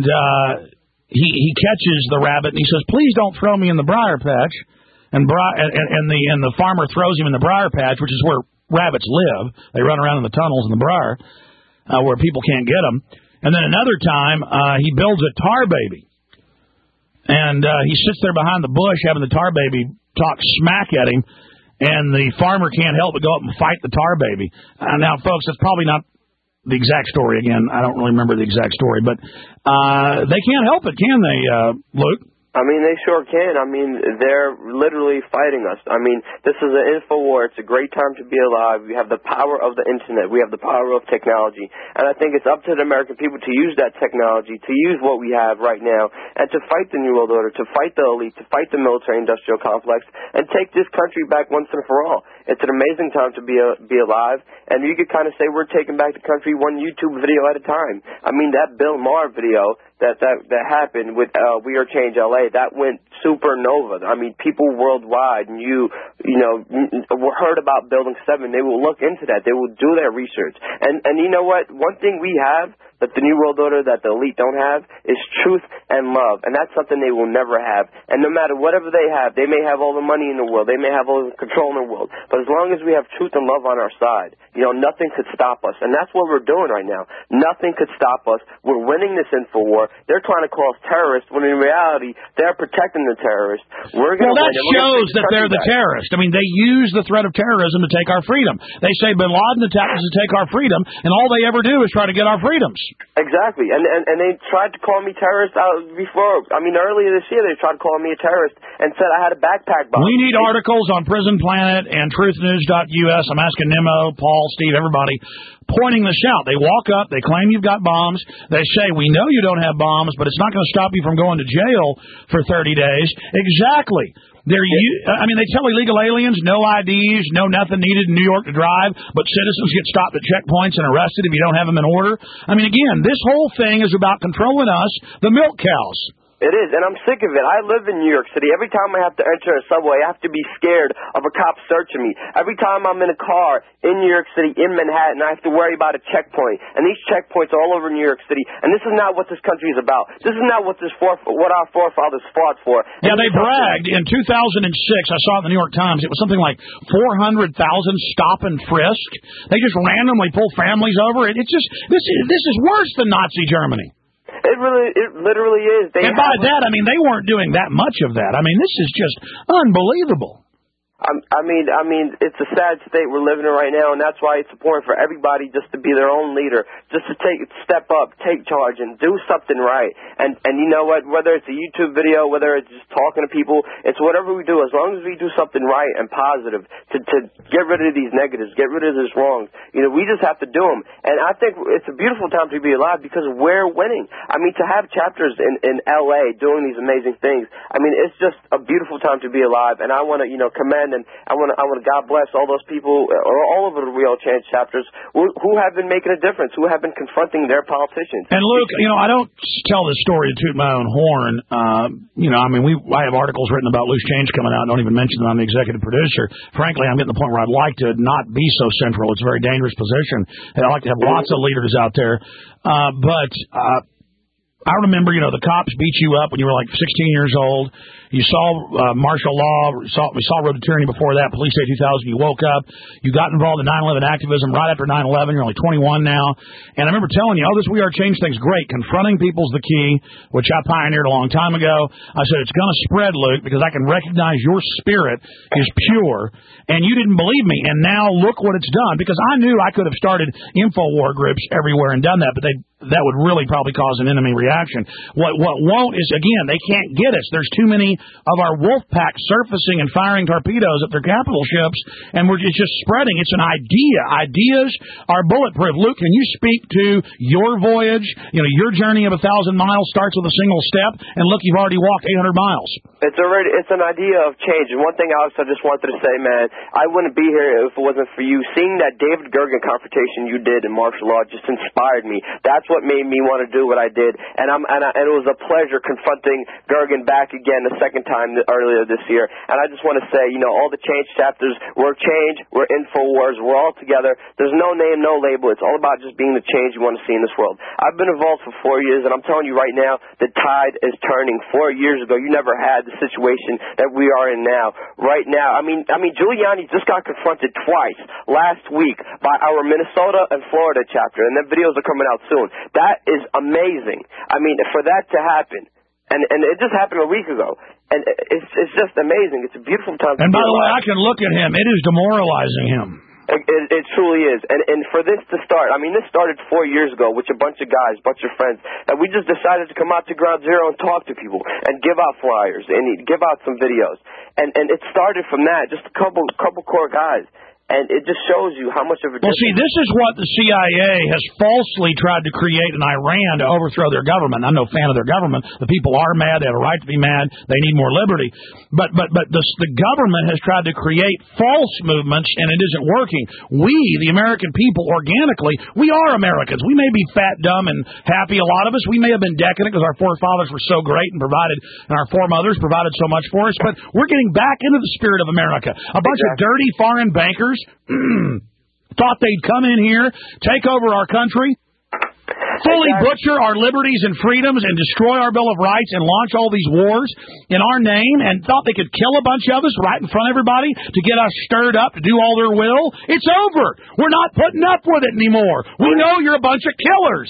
[SPEAKER 2] he catches the rabbit and he says, "Please don't throw me in the briar patch." And the farmer throws him in the briar patch, which is where rabbits live. They run around in the tunnels in the briar where people can't get them. And then another time he builds a tar baby, and he sits there behind the bush having the tar baby talk smack at him, and the farmer can't help but go up and fight the tar baby. Now, folks, that's probably not the exact story. Again, I don't really remember the exact story, but they can't help it, can they, Luke?
[SPEAKER 16] I mean, they sure can. I mean, they're literally fighting us. I mean, this is an info war. It's a great time to be alive. We have the power of the internet. We have the power of technology. And I think it's up to the American people to use that technology, to use what we have right now, and to fight the New World Order, to fight the elite, to fight the military-industrial complex, and take this country back once and for all. It's an amazing time to be alive, and you could kind of say we're taking back the country one YouTube video at a time. I mean, that Bill Maher video that happened with We Are Change LA, that went supernova. I mean, people worldwide knew, heard about Building 7. They will look into that. They will do their research. And you know what? One thing we have that the New World Order, that the elite don't have, is truth and love. And that's something they will never have. And no matter whatever they have, they may have all the money in the world. They may have all the control in the world. But as long as we have truth and love on our side, nothing could stop us. And that's what we're doing right now. Nothing could stop us. We're winning this info war. They're trying to call us terrorists, when in reality, they're protecting the terrorists. Well,
[SPEAKER 2] that shows that they're the terrorists. I mean, they use the threat of terrorism to take our freedom. They say Bin Laden attacked us to take our freedom, and all they ever do is try to get our freedoms.
[SPEAKER 16] Exactly. And they tried to call me terrorist before. I mean, earlier this year, they tried to call me a terrorist and said I had a backpack bomb.
[SPEAKER 2] We need articles on Prison Planet and TruthNews.us. I'm asking Nemo, Paul, Steve, everybody, pointing this out. They walk up, they claim you've got bombs. They say, we know you don't have bombs, but it's not going to stop you from going to jail for 30 days. Exactly. They tell illegal aliens no IDs, no nothing needed in New York to drive, but citizens get stopped at checkpoints and arrested if you don't have them in order. I mean, again, this whole thing is about controlling us, the milk cows.
[SPEAKER 16] It is, and I'm sick of it. I live in New York City. Every time I have to enter a subway, I have to be scared of a cop searching me. Every time I'm in a car in New York City, in Manhattan, I have to worry about a checkpoint. And these checkpoints are all over New York City. And this is not what this country is about. This is not what what our forefathers fought for.
[SPEAKER 2] Yeah, they bragged in 2006. I saw it in the New York Times. It was something like 400,000 stop and frisk. They just randomly pull families over. This is worse than Nazi Germany.
[SPEAKER 16] It literally is.
[SPEAKER 2] And by that, I mean, they weren't doing that much of that. I mean, this is just unbelievable.
[SPEAKER 16] I mean, it's a sad state we're living in right now, and that's why it's important for everybody just to be their own leader, just to step up, take charge, and do something right. And you know what? Whether it's a YouTube video, whether it's just talking to people, it's whatever we do. As long as we do something right and positive to get rid of these negatives, get rid of this wrong, we just have to do them. And I think it's a beautiful time to be alive because we're winning. I mean, to have chapters in L.A. doing these amazing things, I mean, it's just a beautiful time to be alive. And I want to, commend. And I want to God bless all those people, all over the Real Change chapters, who have been making a difference, who have been confronting their politicians.
[SPEAKER 2] And Luke, I don't tell this story to toot my own horn. I have articles written about Loose Change coming out. Don't even mention that I'm the executive producer. Frankly, I'm getting to the point where I'd like to not be so central. It's a very dangerous position. And I like to have lots of leaders out there. But I remember, the cops beat you up when you were like 16 years old. You saw martial law. We saw Road to Tyranny before that, Police Day 2000. You woke up. You got involved in 9/11 activism right after 9/11. You're only 21 now. And I remember telling you, this We Are Change thing's great. Confronting people's the key, which I pioneered a long time ago. I said, it's going to spread, Luke, because I can recognize your spirit is pure. And you didn't believe me. And now look what it's done. Because I knew I could have started InfoWar groups everywhere and done that, but that would really probably cause an enemy reaction. What won't is, again, they can't get us. There's too many of our wolf pack surfacing and firing torpedoes at their capital ships, and it's just spreading. It's an idea. Ideas are bulletproof. Luke, can you speak to your voyage? Your journey of 1,000 miles starts with a single step, and look, you've already walked 800 miles.
[SPEAKER 16] It's an idea of change. And one thing, Alex, I just wanted to say, man, I wouldn't be here if it wasn't for you. Seeing that David Gergen confrontation you did in martial law just inspired me. That's what made me want to do what I did, and it was a pleasure confronting Gergen back again the second time earlier this year. And I just want to say, all the change chapters, we're Change, we're InfoWars, we're all together. There's no name, no label. It's all about just being the change you want to see in this world. I've been involved for 4 years, and I'm telling you right now, the tide is turning. 4 years ago, you never had the situation that we are in now. Right now, I mean, Giuliani just got confronted twice last week by our Minnesota and Florida chapter, and the videos are coming out soon. That is amazing. I mean, for that to happen, and it just happened a week ago, and it's just amazing. It's a beautiful time.
[SPEAKER 2] And by the way, I can look at him. It is demoralizing him.
[SPEAKER 16] It truly is. And for this to start, this started 4 years ago with a bunch of guys, bunch of friends, and we just decided to come out to Ground Zero and talk to people and give out flyers and give out some videos. And it started from that, just a couple core guys. And it just shows you how much of a...
[SPEAKER 2] Well, see, this is what the CIA has falsely tried to create in Iran to overthrow their government. I'm no fan of their government. The people are mad. They have a right to be mad. They need more liberty. But the government has tried to create false movements, and it isn't working. We, the American people, organically, we are Americans. We may be fat, dumb, and happy, a lot of us. We may have been decadent because our forefathers were so great and our foremothers provided so much for us. But we're getting back into the spirit of America. A bunch of dirty foreign bankers thought they'd come in here, take over our country, fully butcher our liberties and freedoms and destroy our Bill of Rights and launch all these wars in our name, and thought they could kill a bunch of us right in front of everybody to get us stirred up to do all their will. It's over. We're not putting up with it anymore. We know you're a bunch of killers.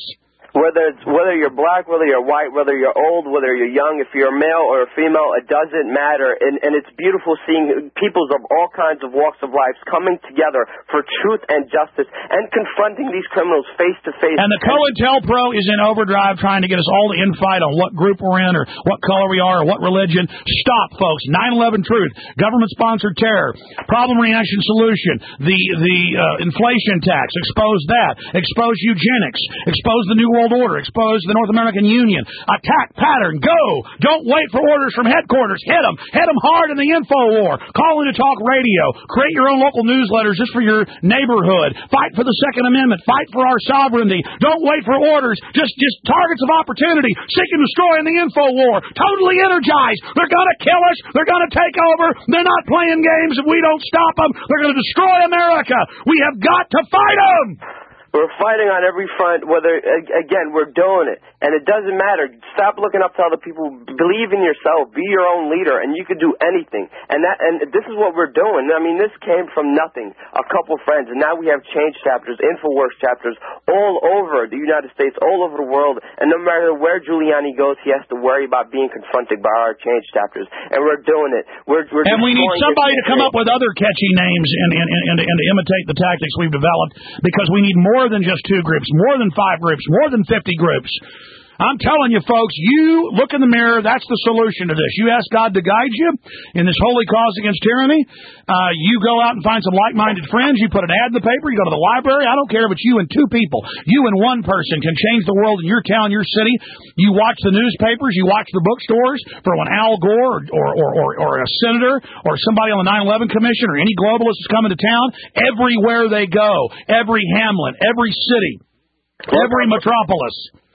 [SPEAKER 16] Whether you're black, whether you're white, whether you're old, whether you're young, if you're a male or a female, it doesn't matter. And it's beautiful seeing peoples of all kinds of walks of life coming together for truth and justice and confronting these criminals face to face.
[SPEAKER 2] And the COINTELPRO is in overdrive trying to get us all to infight on what group we're in or what color we are or what religion. Stop, folks. 9/11 truth, government-sponsored terror, problem reaction solution, the inflation tax, expose that, expose eugenics, expose the New World Order, expose the North American Union, attack pattern, go! Don't wait for orders from headquarters. Hit them hard in the info war. Call into talk radio. Create your own local newsletters just for your neighborhood. Fight for the Second Amendment. Fight for our sovereignty. Don't wait for orders. Just targets of opportunity. Seek and destroy in the info war. Totally energized. They're going to kill us. They're going to take over. They're not playing games if we don't stop them. They're going to destroy America. We have got to fight them.
[SPEAKER 16] We're fighting on every front, again, we're doing it. And it doesn't matter. Stop looking up to other people. Believe in yourself. Be your own leader, and you can do anything. And this is what we're doing. This came from nothing. A couple friends, and now we have change chapters, InfoWars chapters, all over the United States, all over the world. And no matter where Giuliani goes, he has to worry about being confronted by our change chapters. And we're doing it.
[SPEAKER 2] And we need somebody to come up with other catchy names and to imitate the tactics we've developed, because we need more than just 2 groups, more than 5 groups, more than 50 groups. I'm telling you, folks, you look in the mirror. That's the solution to this. You ask God to guide you in this holy cause against tyranny. You go out and find some like-minded friends. You put an ad in the paper. You go to the library. I don't care if it's you and 2 people. You and 1 person can change the world in your town, your city. You watch the newspapers. You watch the bookstores for when Al Gore or a senator or somebody on the 9/11 Commission or any globalist is coming to town. Everywhere they go, every hamlet, every city, every metropolis.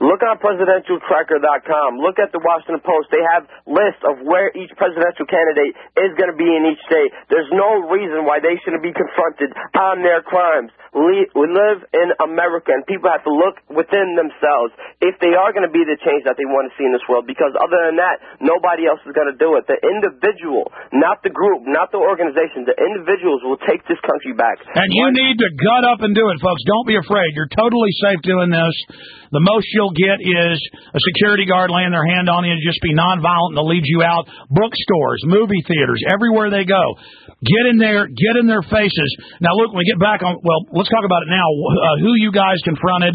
[SPEAKER 16] Look on presidentialtracker.com. Look at the Washington Post. They have lists of where each presidential candidate is going to be in each state. There's no reason why they shouldn't be confronted on their crimes. We live in America, and people have to look within themselves if they are going to be the change that they want to see in this world, because other than that, nobody else is going to do it. The individual, not the group, not the organization, the individuals will take this country back.
[SPEAKER 2] And you need to gut up and do it, folks. Don't be afraid. You're totally safe doing this. The most you'll get is a security guard laying their hand on you and just be nonviolent, and they'll lead you out. Bookstores, movie theaters, everywhere they go. Get in there, get in their faces. Now, look, when we get back on, well, let's talk about it now. Who you guys confronted,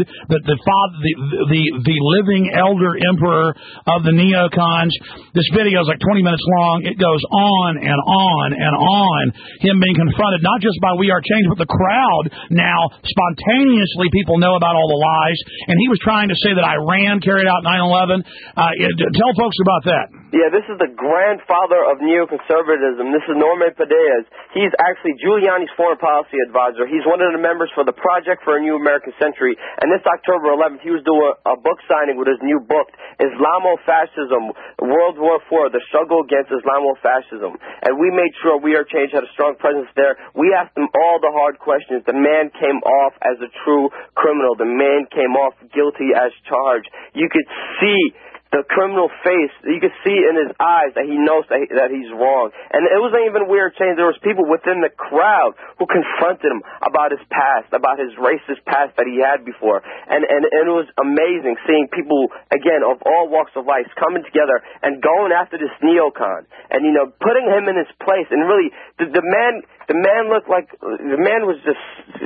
[SPEAKER 2] the living elder emperor of the neocons. This video is like 20 minutes long. It goes on and on and on. Him being confronted, not just by We Are Change, but the crowd now, spontaneously, people know about all the lies. And he was trying to say that Iran carried out 9/11. Tell folks about that.
[SPEAKER 16] Yeah, this is the grandfather of neoconservatism. This is Norman Podesta. He's actually Giuliani's foreign policy advisor. He's one of the members for the Project for a New American Century. And this October 11th, he was doing a book signing with his new book, Islamofascism, World War IV, The Struggle Against Islamofascism. And we made sure We Are Change had a strong presence there. We asked him all the hard questions. The man came off as a true criminal. The man came off guilty as charged. You could see the criminal face, you could see in his eyes that he knows that he's wrong. And it wasn't even Weird Change. There was people within the crowd who confronted him about his past, about his racist past that he had before. And it was amazing seeing people, again, of all walks of life coming together and going after this neocon and, you know, putting him in his place. And really, the man looked like, the man was just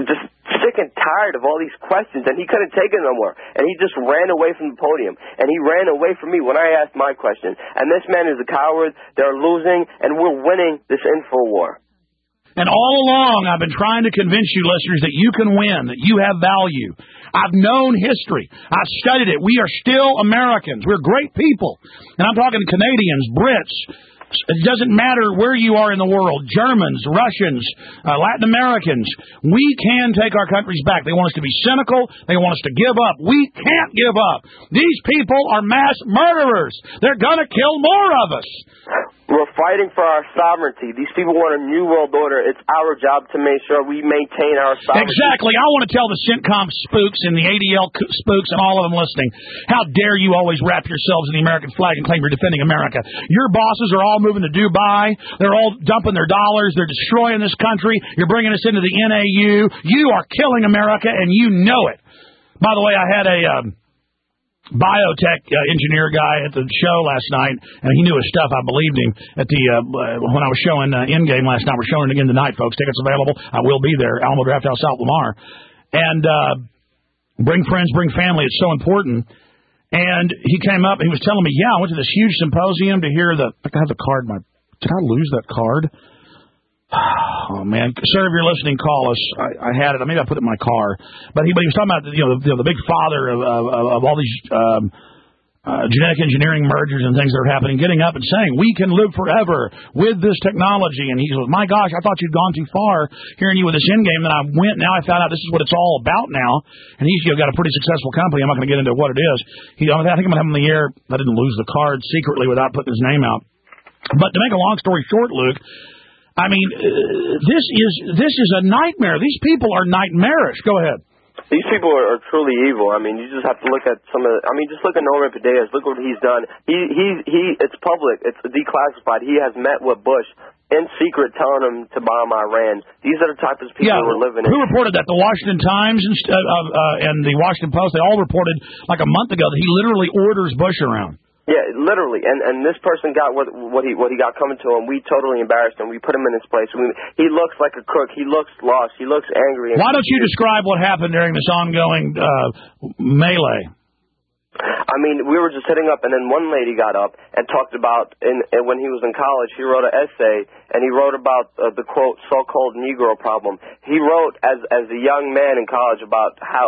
[SPEAKER 16] sick and tired of all these questions, and he couldn't take it no more. And he just ran away from the podium. And he ran away from me when I asked my question. And this man is a coward. They're losing, and we're winning this info war.
[SPEAKER 2] And all along, I've been trying to convince you, listeners, that you can win, that you have value. I've known history. I've studied it. We are still Americans. We're great people. And I'm talking Canadians, Brits. It doesn't matter where you are in the world, Germans, Russians, Latin Americans. We can take our countries back. They want us to be cynical. They want us to give up. We can't give up. These people are mass murderers. They're going to kill more of us.
[SPEAKER 16] We're fighting for our sovereignty. These people want a new world order. It's our job to make sure we maintain our sovereignty.
[SPEAKER 2] Exactly. I want to tell the CENTCOM spooks and the ADL spooks and all of them listening, how dare you always wrap yourselves in the American flag and claim you're defending America. Your bosses are all moving to Dubai. They're all dumping their dollars. They're destroying this country. You're bringing us into the NAU. You are killing America, and you know it. By the way, I had a biotech engineer guy at the show last night, and he knew his stuff. I believed him at the when I was showing Endgame last night. We're showing it again tonight, folks. Tickets available. I will be there. Alamo Drafthouse, South Lamar. And bring friends, bring family. It's so important. And he came up, and he was telling me, I went to this huge symposium to hear I have the card. Did I lose that card? Oh, man. Sir, if you're listening, call us. I had it. Maybe I put it in my car. But he was talking about the big father of all these genetic engineering mergers and things that are happening, getting up and saying, we can live forever with this technology. And he goes, my gosh, I thought you'd gone too far hearing you with this Endgame. Then I went, now I found out this is what it's all about now. And he's got a pretty successful company. I'm not going to get into what it is. I think I'm going to have him in the air. I didn't lose the card secretly without putting his name out. But to make a long story short, Luke, I mean, this is a nightmare. These people are nightmarish. Go ahead.
[SPEAKER 16] These people are truly evil. I mean, you just have to look at just look at Norman Podesta. Look what he's done. It's public. It's declassified. He has met with Bush in secret, telling him to bomb Iran. These are the type of people we're living in.
[SPEAKER 2] Who reported that? The Washington Times and the Washington Post. They all reported like a month ago that he literally orders Bush around.
[SPEAKER 16] Yeah, literally, and this person got what he got coming to him. We totally embarrassed him. We put him in his place. He looks like a crook. He looks lost. He looks angry.
[SPEAKER 2] Why don't you describe what happened during this ongoing melee?
[SPEAKER 16] I mean, we were just sitting up, and then one lady got up and talked about, when he was in college, he wrote an essay, and he wrote about the, quote, so-called Negro problem. He wrote, as a young man in college, about how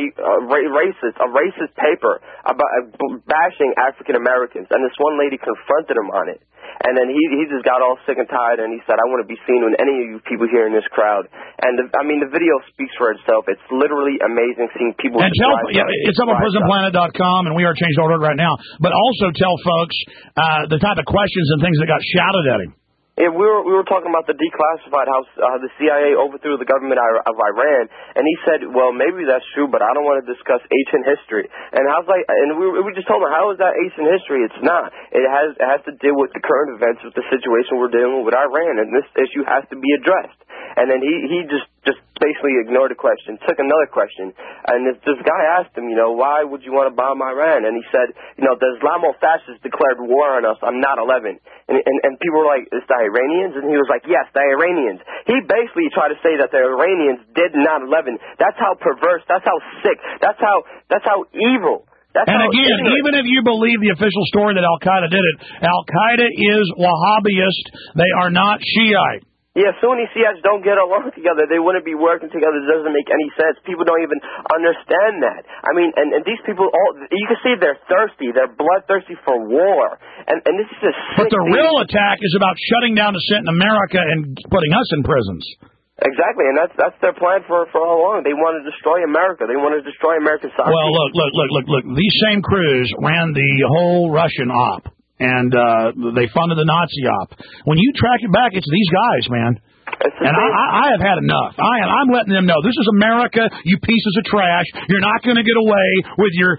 [SPEAKER 16] a racist paper about bashing African Americans, and this one lady confronted him on it. And then he just got all sick and tired, and he said, I want to be seen with any of you people here in this crowd. And, the video speaks for itself. It's literally amazing seeing people...
[SPEAKER 2] And it's up on PrisonPlanet.com, and we are changed order right now. But also tell folks the type of questions and things that got shouted at him.
[SPEAKER 16] Yeah, we were talking about the declassified how the CIA overthrew the government of Iran, and he said, well, maybe that's true, but I don't want to discuss ancient history. And I was like, and we just told him, how is that ancient history? It's not. It has to deal with the current events, with the situation we're dealing with Iran, and this issue has to be addressed. And then he just basically ignored the question, took another question, and this guy asked him, why would you want to bomb Iran? And he said, the Islamo-fascists declared war on us on 9/11. And people were like, it's the Iranians? And he was like, yes, the Iranians. He basically tried to say that the Iranians did 9/11. That's how perverse, that's how sick, that's how evil.
[SPEAKER 2] And again, even if you believe the official story that Al-Qaeda did it, Al-Qaeda is Wahhabist. They are not Shiite.
[SPEAKER 16] Yeah, Sunni Shiites don't get along together. They wouldn't be working together. It doesn't make any sense. People don't even understand that. I mean, and these people, you can see they're thirsty. They're bloodthirsty for war. And this is a sick
[SPEAKER 2] But the real attack is about shutting down dissent in America and putting us in prisons.
[SPEAKER 16] Exactly, and that's their plan for all along. They want to destroy America. They want to destroy American society.
[SPEAKER 2] Well, look. These same crews ran the whole Russian op. And they funded the Nazi op. When you track it back, it's these guys, man. And I have had enough. I'm letting them know this is America, you pieces of trash. You're not going to get away with your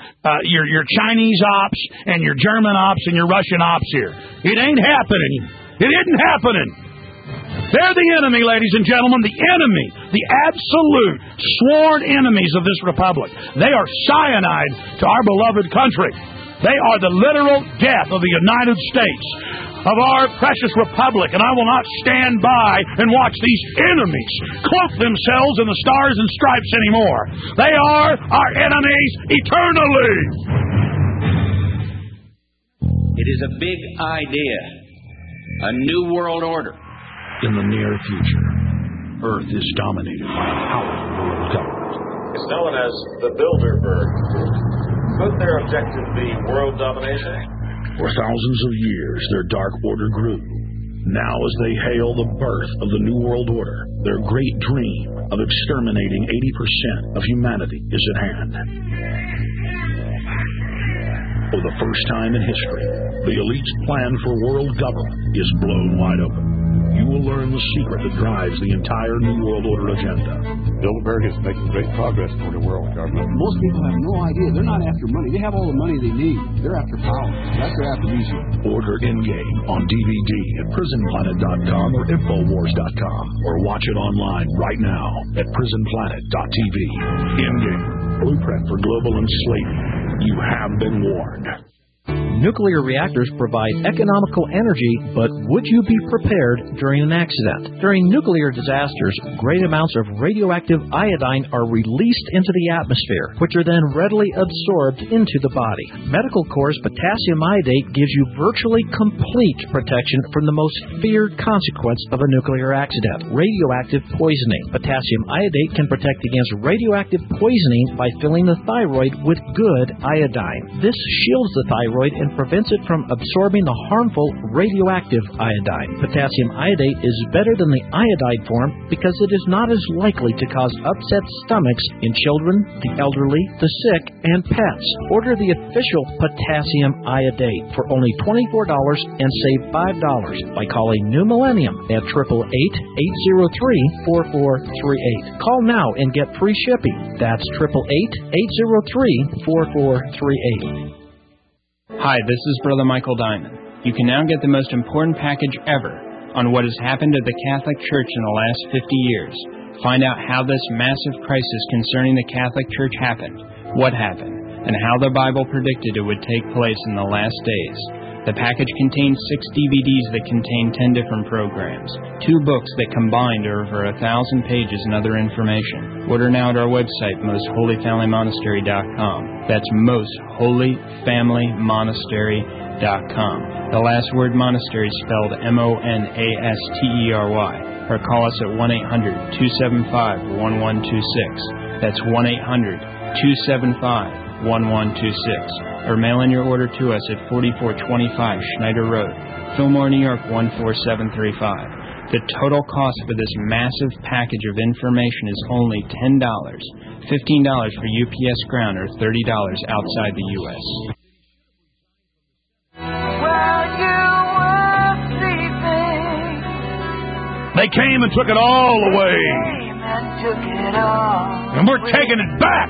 [SPEAKER 2] Chinese ops and your German ops and your Russian ops here. It ain't happening. It isn't happening. They're the enemy, ladies and gentlemen, the enemy, the absolute sworn enemies of this republic. They are cyanide to our beloved country. They are the literal death of the United States, of our precious republic, and I will not stand by and watch these enemies cloak themselves in the stars and stripes anymore. They are our enemies eternally.
[SPEAKER 21] It is a big idea, a new world order.
[SPEAKER 2] In the near future, Earth is dominated by a powerful world government.
[SPEAKER 5] It's known as the Bilderberg. Could their objective be world domination?
[SPEAKER 2] For thousands of years, their dark order grew. Now, as they hail the birth of the New World Order, their great dream of exterminating 80% of humanity is at hand. For the first time in history, the elite's plan for world government is blown wide open. You will learn the secret that drives the entire New World Order agenda.
[SPEAKER 6] Bilderberg is making great progress toward a world government.
[SPEAKER 22] Most people have no idea. They're not after money. They have all the money they need. They're after power. That's their aphrodisiac.
[SPEAKER 2] Order Endgame on DVD at PrisonPlanet.com or Infowars.com, or watch it online right now at PrisonPlanet.tv. Endgame, blueprint for global enslavement. You have been warned.
[SPEAKER 23] Nuclear reactors provide economical energy, but would you be prepared during an accident? During nuclear disasters, great amounts of radioactive iodine are released into the atmosphere, which are then readily absorbed into the body. Medical Corps' potassium iodate gives you virtually complete protection from the most feared consequence of a nuclear accident, radioactive poisoning. Potassium iodate can protect against radioactive poisoning by filling the thyroid with good iodine. This shields the thyroid and prevents it from absorbing the harmful radioactive iodine. Potassium iodate is better than the iodide form because it is not as likely to cause upset stomachs in children, the elderly, the sick, and pets. Order the official potassium iodate for only $24 and save $5 by calling New Millennium at 888-803-4438. Call now and get free shipping. That's 888-803-4438.
[SPEAKER 24] Hi, this is Brother Michael Diamond. You can now get the most important package ever on what has happened at the Catholic Church in the last 50 years. Find out how this massive crisis concerning the Catholic Church happened, what happened, and how the Bible predicted it would take place in the last days. The package contains 6 DVDs that contain 10 different programs, 2 books that combined are over 1,000 pages and other information. Order now at our website, mostholyfamilymonastery.com. That's mostholyfamilymonastery.com. The last word monastery is spelled MONASTERY. Or call us at 1-800-275-1126. That's 1-800-275-1126. or mail in your order to us at 4425 Schneider Road, Fillmore, New York 14735. The total cost for this massive package of information is only $10, $15 for UPS ground, or $30 outside the U.S.
[SPEAKER 2] They came and took it all away. And we're taking it back.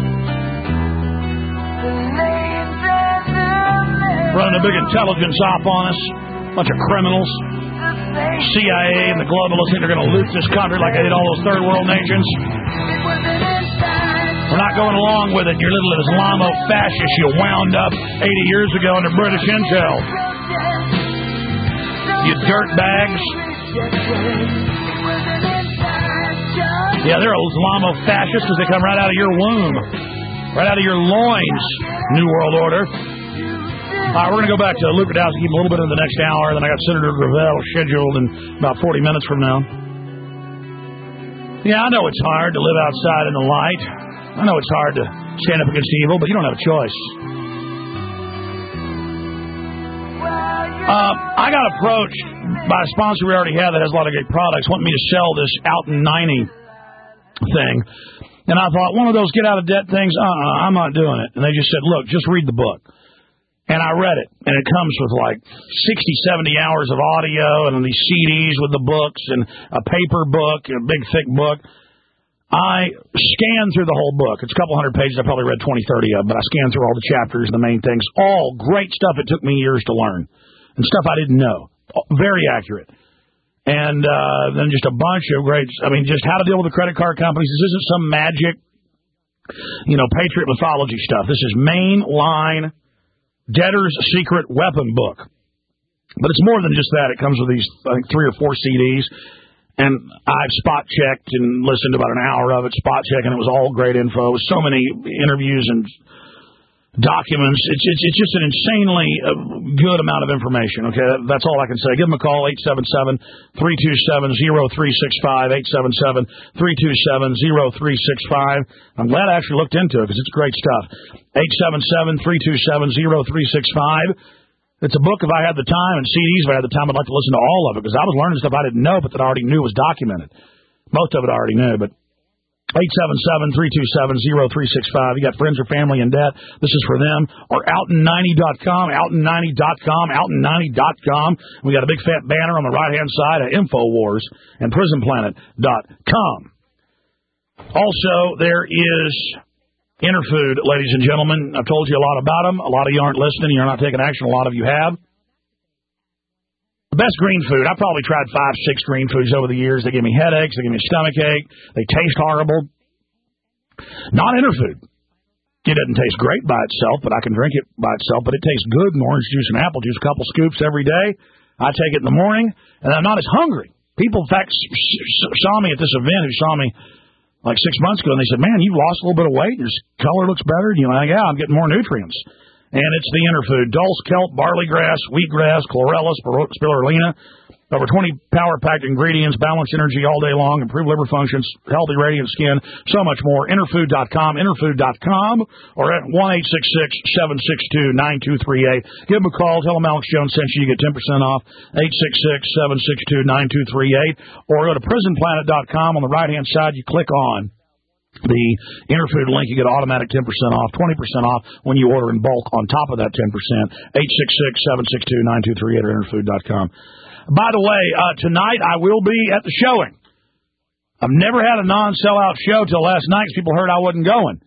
[SPEAKER 2] Running a big intelligence op on us. Bunch of criminals. CIA and the globalists think they're going to loot this country like they did all those third world nations. We're not going along with it. Your little Islamo-fascists you wound up 80 years ago under British intel. You dirtbags. Yeah, they're Islamo-fascists because they come right out of your womb. Right out of your loins, New World Order. All right, we're going to go back to Luke Rudkowski, keep a little bit in the next hour, then I got Senator Gravel scheduled in about 40 minutes from now. Yeah, I know it's hard to live outside in the light. I know it's hard to stand up against evil, but you don't have a choice. I got approached by a sponsor we already have that has a lot of great products, wanting me to sell this Alton 90 thing. And I thought, one of those get-out-of-debt things, I'm not doing it. And they just said, look, just read the book. And I read it, and it comes with like 60, 70 hours of audio and these CDs with the books and a paper book, a big, thick book. I scanned through the whole book. It's a couple hundred pages. I probably read 20, 30 of them, but I scanned through all the chapters and the main things. All great stuff. It took me years to learn and stuff I didn't know. Very accurate. And then just a bunch of great, just how to deal with the credit card companies. This isn't some magic, Patriot mythology stuff. This is mainline Debtor's Secret Weapon book. But it's more than just that. It comes with these, I think, 3 or 4 CDs. And I've spot checked and listened to about an hour of it, spot checking. It was all great info. So many interviews and documents. It's just an insanely good amount of information. Okay, that's all I can say. Give them a call, 877-327-0365, 877-327-0365. I'm glad I actually looked into it because it's great stuff. 877-327-0365. It's a book if I had the time, and CDs if I had the time. I'd like to listen to all of it because I was learning stuff I didn't know but that I already knew was documented. Most of it I already knew, but 877-327-0365. You got friends or family in debt, this is for them. Or Alton90.com, Alton90.com, Alton90.com. We got a big fat banner on the right-hand side of InfoWars and PrisonPlanet.com. Also, there is Interfood, ladies and gentlemen. I've told you a lot about them. A lot of you aren't listening. You're not taking action. A lot of you have. The best green food. I've probably tried 5, 6 green foods over the years. They give me headaches. They give me a stomachache. They taste horrible. Not Interfood. It doesn't taste great by itself, but I can drink it by itself. But it tastes good in orange juice and apple juice. A couple scoops every day. I take it in the morning, and I'm not as hungry. People, in fact, saw me at this event who saw me like 6 months ago, and they said, man, you've lost a little bit of weight. Your color looks better. And you're like, yeah, I'm getting more nutrients. And it's the Interfood. Dulse, kelp, barley grass, wheatgrass, chlorella, spirulina. Over 20 power-packed ingredients, balanced energy all day long, improved liver functions, healthy, radiant skin, so much more. Interfood.com, Interfood.com, or at 1-866-762-9238. Give them a call. Tell them Alex Jones sent you. You get 10% off. 866-762-9238. Or go to PrisonPlanet.com. On the right-hand side, you click on the Interfood link. You get automatic 10% off, 20% off when you order in bulk on top of that 10%. 866-762-9238 or Interfood.com. By the way, tonight I will be at the showing. I've never had a non-sellout show till last night because people heard I wasn't going.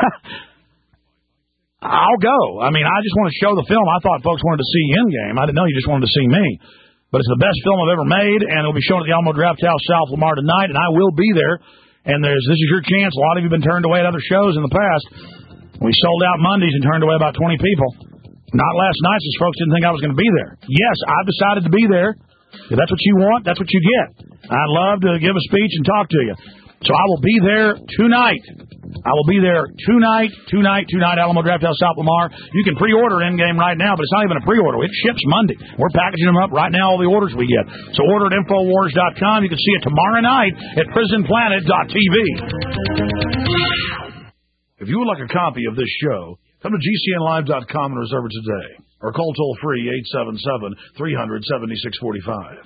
[SPEAKER 2] I'll go. I just want to show the film. I thought folks wanted to see Endgame. I didn't know you just wanted to see me. But it's the best film I've ever made, and it'll be shown at the Alamo Drafthouse, South Lamar tonight, and I will be there. And this is your chance. A lot of you have been turned away at other shows in the past. We sold out Mondays and turned away about 20 people. Not last night, since folks didn't think I was going to be there. Yes, I've decided to be there. If that's what you want, that's what you get. I'd love to give a speech and talk to you. So I will be there tonight. I will be there tonight, Alamo Drafthouse, South Lamar. You can pre-order Endgame right now, but it's not even a pre-order. It ships Monday. We're packaging them up right now, all the orders we get. So order at Infowars.com. You can see it tomorrow night at PrisonPlanet.tv. If you would like a copy of this show, Come to GCNlive.com and reserve it today. Or call toll-free 877-300-7645.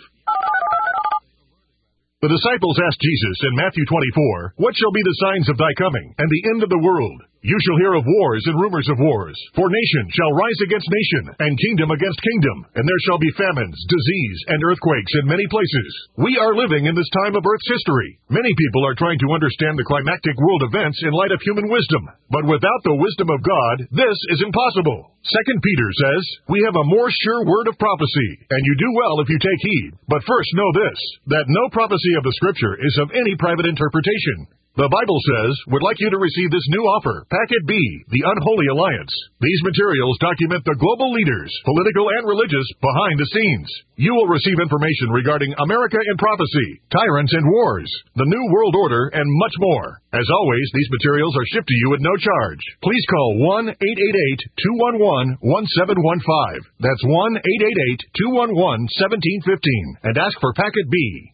[SPEAKER 3] The disciples asked Jesus in Matthew 24, "What shall be the signs of thy coming and the end of the world? You shall hear of wars and rumors of wars. For nation shall rise against nation, and kingdom against kingdom, and there shall be famines, disease, and earthquakes in many places." We are living in this time of Earth's history. Many people are trying to understand the climactic world events in light of human wisdom. But without the wisdom of God, this is impossible. 2 Peter says, "We have a more sure word of prophecy, and you do well if you take heed. But first know this, that no prophecy of the Scripture is of any private interpretation." The Bible says, "Would like you to receive this new offer, Packet B, the Unholy Alliance." These materials document the global leaders, political and religious, behind the scenes. You will receive information regarding America in prophecy, tyrants and wars, the New World Order, and much more. As always, these materials are shipped to you at no charge. Please call 1-888-211-1715. That's 1-888-211-1715 and ask for Packet B.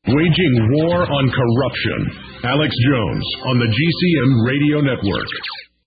[SPEAKER 1] Waging war on corruption. Alex Jones on the GCN Radio Network.